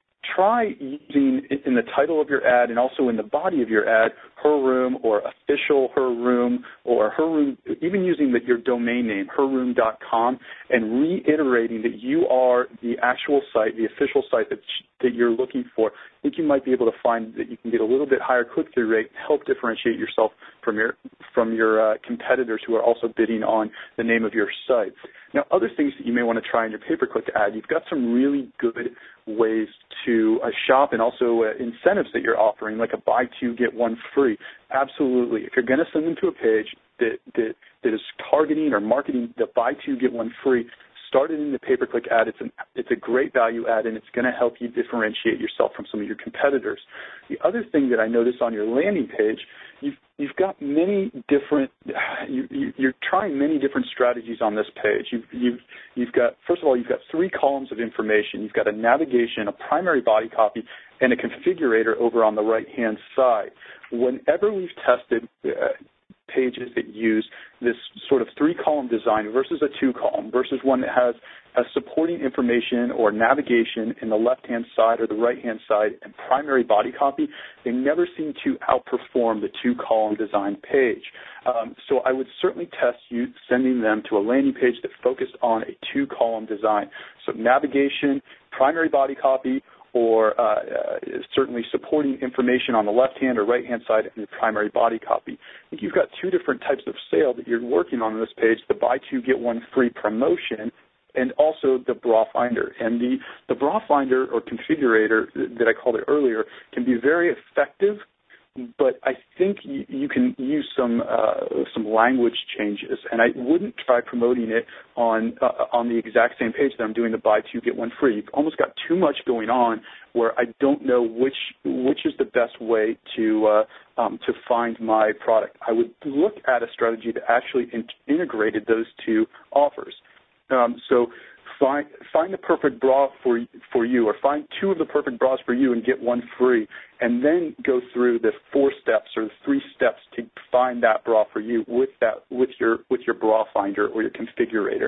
try using in the title of your ad and also in the body of your ad, Her Room or official Her Room or Her Room, even using the, your domain name, her room dot com, and reiterating that you are the actual site, the official site that, that you're looking for. I think you might be able to find that you can get a little bit higher click-through rate, help differentiate yourself from your from your uh, competitors who are also bidding on the name of your site. Now, other things that you may want to try in your pay-per-click ad, you've got some really good ways to uh, shop and also uh, incentives that you're offering, like a buy two, get one free. Absolutely. If you're going to send them to a page that, that, that is targeting or marketing the buy two, get one free, start it in the pay-per-click ad. It's, an, it's a great value add, and it's going to help you differentiate yourself from some of your competitors. The other thing that I noticed on your landing page, you've, you've got many different, you, you, you're trying many different strategies on this page. You've, you've, you've got, first of all, you've got three columns of information. You've got a navigation, a primary body copy, and a configurator over on the right-hand side. Whenever we've tested uh, pages that use this sort of three-column design versus a two-column versus one that has a supporting information or navigation in the left-hand side or the right-hand side and primary body copy, they never seem to outperform the two-column design page. Um, so I would certainly test you sending them to a landing page that focused on a two-column design. So navigation, primary body copy, or uh, uh, certainly supporting information on the left-hand or right-hand side and the primary body copy. I think you've got two different types of sale that you're working on in this page, the buy two, get one free promotion, and also the bra finder. And the, the bra finder or configurator that I called it earlier can be very effective, but I think you, you can use some uh, some language changes, and I wouldn't try promoting it on uh, on the exact same page that I'm doing the buy two, get one free. You've almost got too much going on where I don't know which which is the best way to uh, um, to find my product. I would look at a strategy that actually in- integrated those two offers. Um, so find find the perfect bra for for you, or find two of the perfect bras for you and get one free, and then go through the four steps or the three steps to find that bra for you with that with your with your bra finder or your configurator.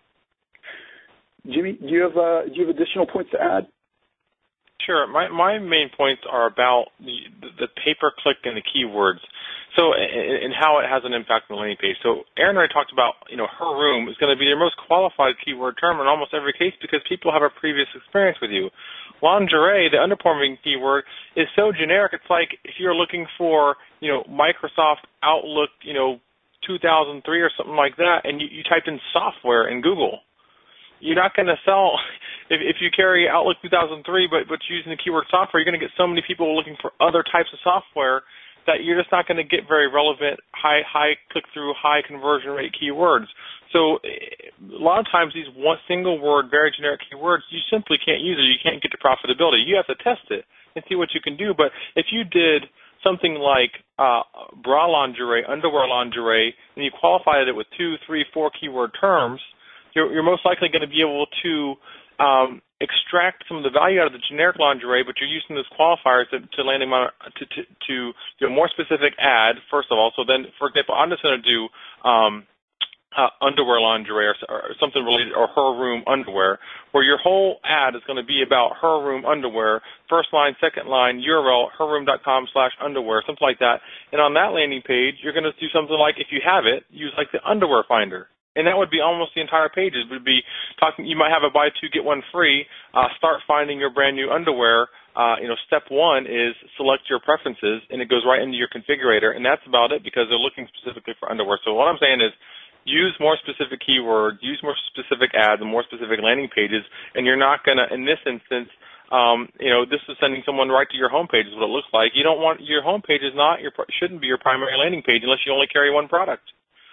Jimmy, do you have uh, do you have additional points to add? Sure. My my main points are about the the pay-per-click and the keywords. So, and how it has an impact on the landing page. So, Aaron and I talked about, you know, Her Room is going to be your most qualified keyword term in almost every case because people have a previous experience with you. Lingerie, the underperforming keyword, is so generic. It's like if you're looking for, you know, Microsoft Outlook, you know, two thousand three or something like that, and you, you typed in software in Google. You're not going to sell, if, if you carry Outlook two thousand three, but, but using the keyword software, you're going to get so many people looking for other types of software that you're just not going to get very relevant, high high click-through, high conversion rate keywords. So a lot of times these one single word, very generic keywords, you simply can't use it. You can't get to profitability. You have to test it and see what you can do. But if you did something like uh, bra lingerie, underwear lingerie, and you qualified it with two, three, four keyword terms, you're, you're most likely going to be able to um, extract some of the value out of the generic lingerie, but you're using those qualifiers to, to landing on to, to, to do a more specific ad, first of all. So then, for example, I'm just going to do um, Uh, underwear lingerie or, or something related, or her room underwear, where your whole ad is going to be about her room underwear, first line, second line, U R L, herroom.com slash underwear, something like that. And on that landing page, you're going to do something like, if you have it, use like the underwear finder. And that would be almost the entire page. It would be talking, you might have a buy two, get one free, uh, start finding your brand new underwear. Uh, you know, step one is select your preferences, and it goes right into your configurator, and that's about it, because they're looking specifically for underwear. So what I'm saying is, use more specific keywords, use more specific ads and more specific landing pages, and you're not going to, in this instance, um, you know, this is sending someone right to your homepage is what it looks like. You don't want, your homepage is not, your shouldn't be your primary landing page unless you only carry one product.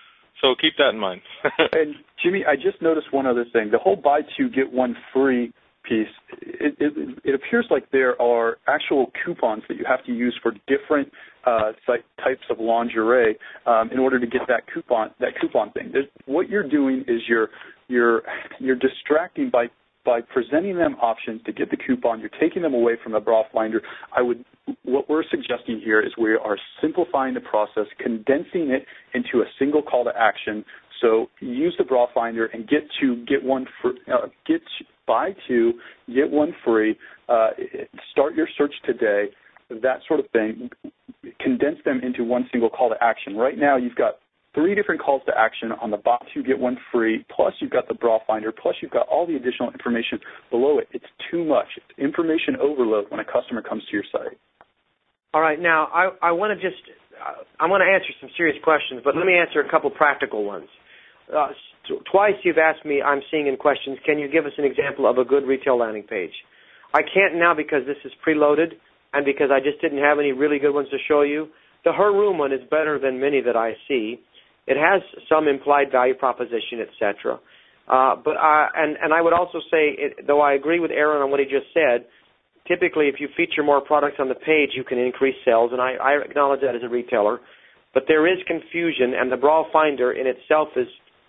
So keep that in mind. And Jimmy, I just noticed one other thing. The whole buy two, get one free piece, it, it, it appears like there are actual coupons that you have to use for different uh, site types of lingerie um, in order to get that coupon that coupon thing. There's, what you're doing is you're you're you're distracting by by presenting them options to get the coupon. You're taking them away from the bra finder. I would what we're suggesting here is we are simplifying the process, condensing it into a single call to action. So use the bra finder and get to get one for uh, get buy two, get one free. Uh, start your search today. That sort of thing. Condense them into one single call to action. Right now, you've got three different calls to action on the buy two, get one free. Plus, you've got the bra finder. Plus, you've got all the additional information below it. It's too much. It's information overload when a customer comes to your site. All right. Now, I, I want to just uh, I want to answer some serious questions, but let me answer a couple practical ones. Uh, twice you've asked me, I'm seeing in questions, can you give us an example of a good retail landing page? I can't now because this is preloaded and because I just didn't have any really good ones to show you. The Her Room one is better than many that I see. It has some implied value proposition, et cetera. Uh, but I, and, and I would also say, it, though I agree with Aaron on what he just said, typically if you feature more products on the page, you can increase sales, and I, I acknowledge that as a retailer. But there is confusion, and the Bra Finder in itself is,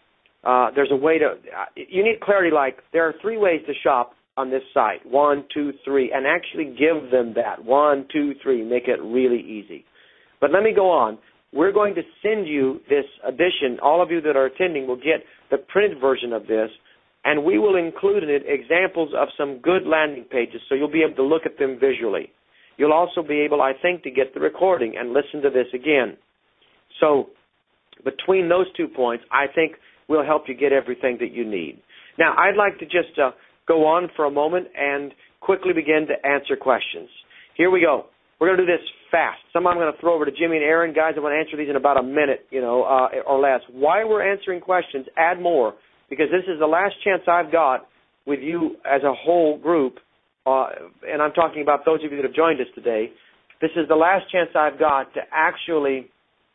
uh, there's a way to, uh, you need clarity like, there are three ways to shop on this site, one, two, three, and actually give them that, one, two, three, make it really easy. But let me go on. We're going to send you this edition. All of you that are attending will get the printed version of this, and we will include in it examples of some good landing pages so you'll be able to look at them visually. You'll also be able, I think, to get the recording and listen to this again. So between those two points, I think we'll help you get everything that you need. Now, I'd like to just uh, go on for a moment and quickly begin to answer questions. Here we go. We're going to do this fast. Some I'm going to throw over to Jimmy and Aaron. Guys, I want to answer these in about a minute, you know, uh, or less. While we're answering questions, add more, because this is the last chance I've got with you as a whole group, uh, and I'm talking about those of you that have joined us today. This is the last chance I've got to actually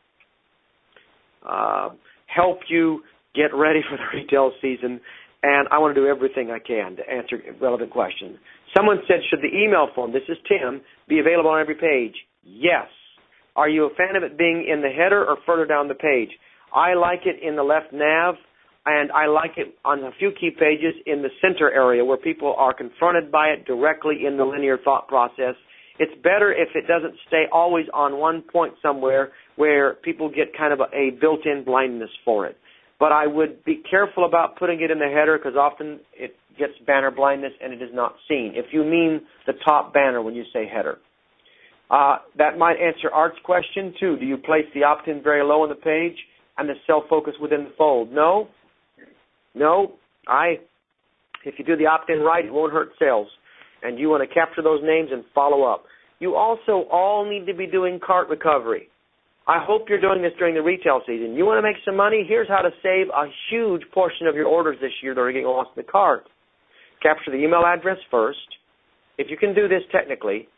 uh, help you get ready for the retail season, and I want to do everything I can to answer relevant questions. Someone said, should the email form, this is Tim, be available on every page? Yes. Are you a fan of it being in the header or further down the page? I like it in the left nav, and I like it on a few key pages in the center area where people are confronted by it directly in the linear thought process. It's better if it doesn't stay always on one point somewhere where people get kind of a, a built-in blindness for it. But I would be careful about putting it in the header because often it gets banner blindness and it is not seen. If you mean the top banner when you say header. Uh, that might answer Art's question, too. Do you place the opt-in very low on the page and the cell focus within the fold? No. No. I. If you do the opt-in right, it won't hurt sales. And you want to capture those names and follow up. You also all need to be doing cart recovery. I hope you're doing this during the retail season. You want to make some money? Here's how to save a huge portion of your orders this year that are getting lost in the cart. Capture the email address first. If you can do this technically,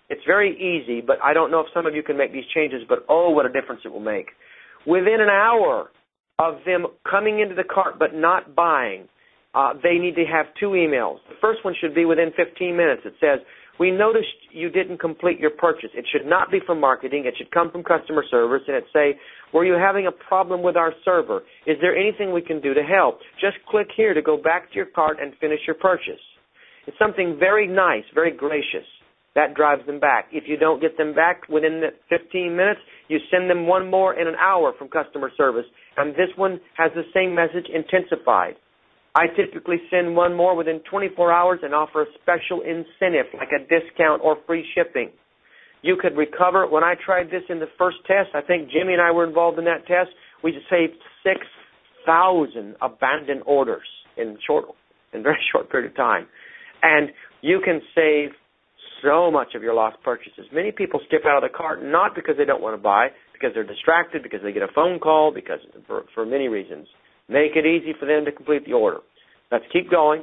It's very easy, but I don't know if some of you can make these changes, but oh, what a difference it will make. Within an hour of them coming into the cart but not buying, uh, they need to have two emails. The first one should be within fifteen minutes. It says, we noticed you didn't complete your purchase. It should not be from marketing. It should come from customer service, and it say, were you having a problem with our server? Is there anything we can do to help? Just click here to go back to your cart and finish your purchase. It's something very nice, very gracious. That drives them back. If you don't get them back within the fifteen minutes, you send them one more in an hour from customer service, and this one has the same message intensified. I typically send one more within twenty-four hours and offer a special incentive like a discount or free shipping. You could recover. When I tried this in the first test, I think Jimmy and I were involved in that test, we saved six thousand abandoned orders in short, in a very short period of time. And you can save so much of your lost purchases. Many people skip out of the cart not because they don't want to buy, because they're distracted, because they get a phone call, because for, for many reasons. Make it easy for them to complete the order. Let's keep going.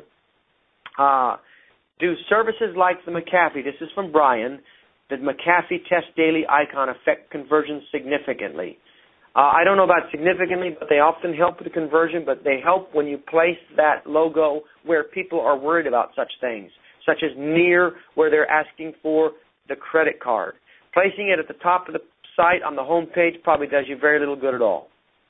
Uh, do services like the McAfee, this is from Brian, the McAfee Test Daily icon affect conversion significantly? Uh, I don't know about significantly, but they often help with the conversion, but they help when you place that logo where people are worried about such things, such as near where they're asking for the credit card. Placing it at the top of the site on the home page probably does you very little good at all.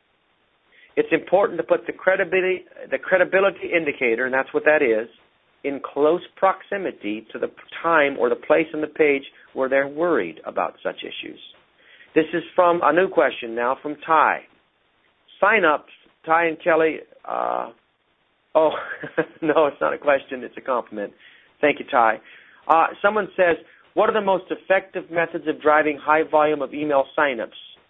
It's important to put the credibility, the credibility indicator, and that's what that is, in close proximity to the time or the place on the page where they're worried about such issues. This is from a new question now from Ty. Sign-ups, Ty and Kelly, uh, oh, no, it's not a question, it's a compliment. Thank you, Ty. Uh, someone says, what are the most effective methods of driving high volume of email sign-ups?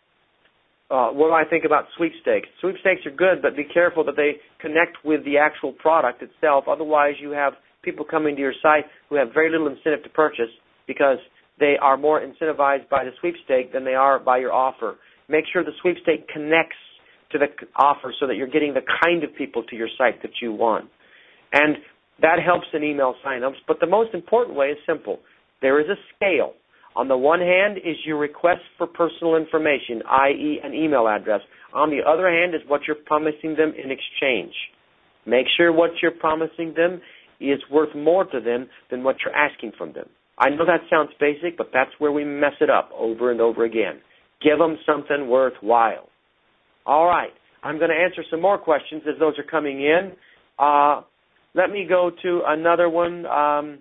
Uh, what do I think about sweepstakes? Sweepstakes are good, but be careful that they connect with the actual product itself. Otherwise, you have people coming to your site who have very little incentive to purchase because they are more incentivized by the sweepstake than they are by your offer. Make sure the sweepstake connects to the offer so that you're getting the kind of people to your site that you want. And that helps in email sign-ups, but the most important way is simple. There is a scale. On the one hand is your request for personal information, that is an email address. On the other hand is what you're promising them in exchange. Make sure what you're promising them is worth more to them than what you're asking from them. I know that sounds basic, but that's where we mess it up over and over again. Give them something worthwhile. All right. I'm going to answer some more questions as those are coming in. Uh, let me go to another one. Um,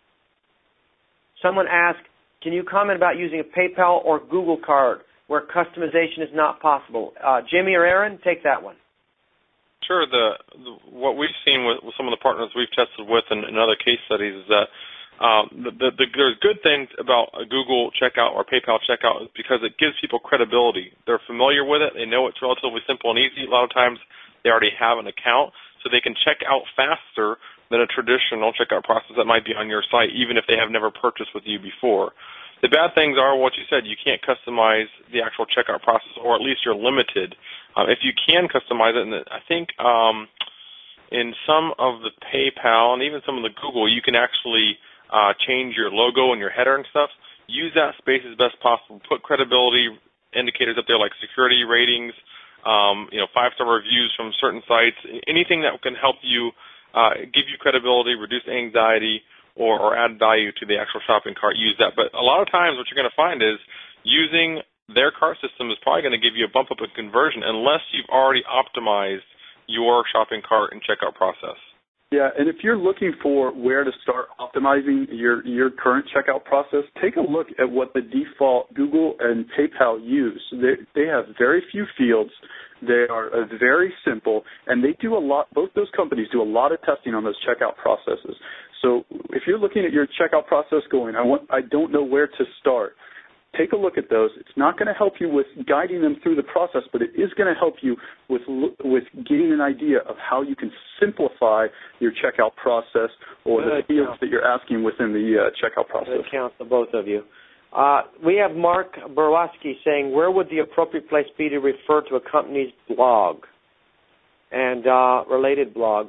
someone asked, can you comment about using a PayPal or Google card where customization is not possible? Uh, Jimmy or Aaron, take that one. Sure. The, the what we've seen with, with some of the partners we've tested with in, in other case studies is that um, the, the, the, there's good things about a Google checkout or PayPal checkout because it gives people credibility. They're familiar with it. They know it's relatively simple and easy. A lot of times they already have an account, so they can check out faster than a traditional checkout process that might be on your site, even if they have never purchased with you before. The bad things are what you said. You can't customize the actual checkout process, or at least you're limited. Uh, if you can customize it, and I think um, in some of the PayPal and even some of the Google, you can actually uh, change your logo and your header and stuff. Use that space as best possible. Put credibility indicators up there like security ratings, um, you know, five-star reviews from certain sites, anything that can help you Uh, give you credibility, reduce anxiety, or, or add value to the actual shopping cart, use that. But a lot of times what you're going to find is using their cart system is probably going to give you a bump up in conversion unless you've already optimized your shopping cart and checkout process. Yeah, and if you're looking for where to start optimizing your, your current checkout process, take a look at what the default Google and PayPal use. They, they have very few fields. They are uh, very simple, and they do a lot, both those companies do a lot of testing on those checkout processes. So if you're looking at your checkout process going, I, want, I don't know where to start, take a look at those. It's not going to help you with guiding them through the process, but it is going to help you with with getting an idea of how you can simplify your checkout process or the fields that you're asking within the uh, checkout process. Good count to both of you. Uh, we have Mark Borowski saying, where would the appropriate place be to refer to a company's blog and uh, related blog?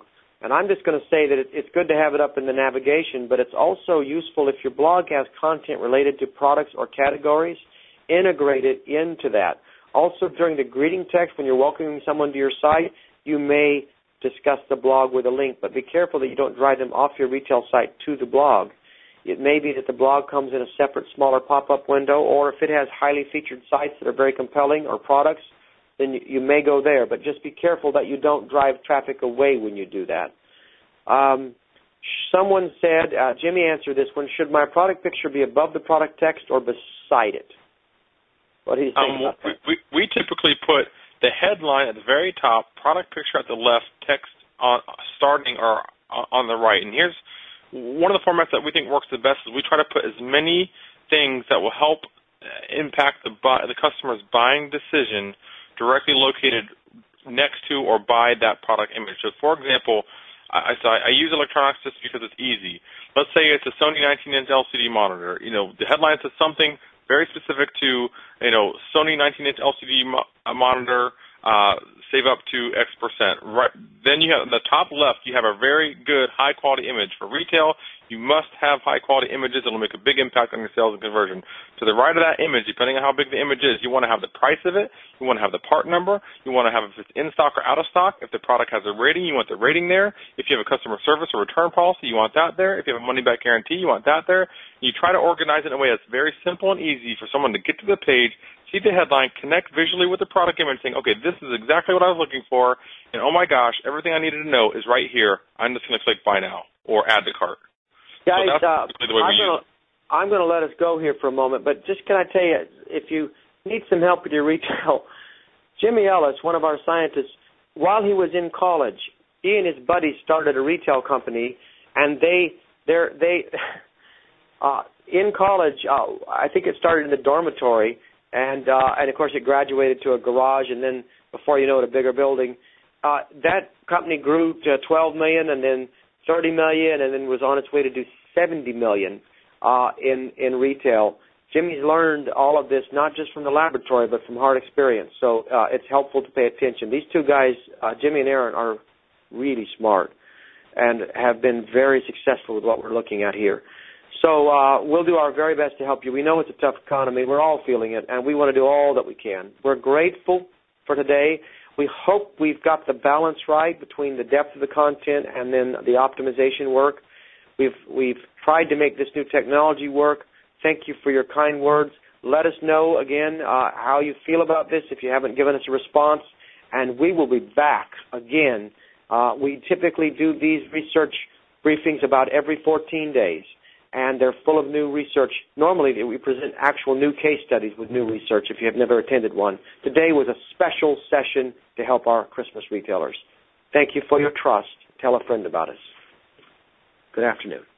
And I'm just going to say that it's good to have it up in the navigation, but it's also useful if your blog has content related to products or categories, integrate it into that. Also, during the greeting text, when you're welcoming someone to your site, you may discuss the blog with a link, but be careful that you don't drive them off your retail site to the blog. It may be that the blog comes in a separate, smaller pop-up window, or if it has highly featured sites that are very compelling or products, then you, you may go there. But just be careful that you don't drive traffic away when you do that. Um, someone said, uh, Jimmy answered this one, should my product picture be above the product text or beside it? What do you think um, about that? We, we typically put the headline at the very top, product picture at the left, text on, starting or on the right. And here's one of the formats that we think works the best is we try to put as many things that will help impact the, buy, the customer's buying decision directly located next to or by that product image. So, for example, I, so I, I use electronics just because it's easy. Let's say it's a Sony nineteen inch L C D monitor. You know, the headline says something very specific to, you know, Sony nineteen inch L C D mo- monitor, uh, save up to X percent. Right. Then you have, in the top left, you have a very good high-quality image. For retail, you must have high-quality images that will make a big impact on your sales and conversion. To the right of that image, depending on how big the image is, you want to have the price of it, you want to have the part number, you want to have if it's in stock or out of stock. If the product has a rating, you want the rating there. If you have a customer service or return policy, you want that there. If you have a money-back guarantee, you want that there. You try to organize it in a way that's very simple and easy for someone to get to the page, see the headline, connect visually with the product image, saying, okay, this is exactly what I was looking for, and oh my gosh, everything I needed to know is right here. I'm just going to click buy now or add to cart. Guys, so uh, I'm going to I'm going to let us go here for a moment, but just can I tell you, if you need some help with your retail, Jimmy Ellis, one of our scientists, while he was in college, he and his buddies started a retail company, and they they're, they uh, in college, uh, I think it started in the dormitory, and uh, and of course it graduated to a garage, and then before you know it, a bigger building. Uh, that company grew to twelve million dollars, and then thirty million dollars, and then was on its way to do seventy million dollars uh, in, in retail. Jimmy's learned all of this not just from the laboratory, but from hard experience. So uh, it's helpful to pay attention. These two guys, uh, Jimmy and Aaron, are really smart and have been very successful with what we're looking at here. So uh, we'll do our very best to help you. We know it's a tough economy. We're all feeling it, and we want to do all that we can. We're grateful for today. We hope we've got the balance right between the depth of the content and then the optimization work. We've we've tried to make this new technology work. Thank you for your kind words. Let us know, again, uh, how you feel about this if you haven't given us a response, and we will be back again. Uh, we typically do these research briefings about every fourteen days, and they're full of new research. Normally, we present actual new case studies with new research if you have never attended one. Today was a special session to help our Christmas retailers. Thank you for your trust. Tell a friend about us. Good afternoon.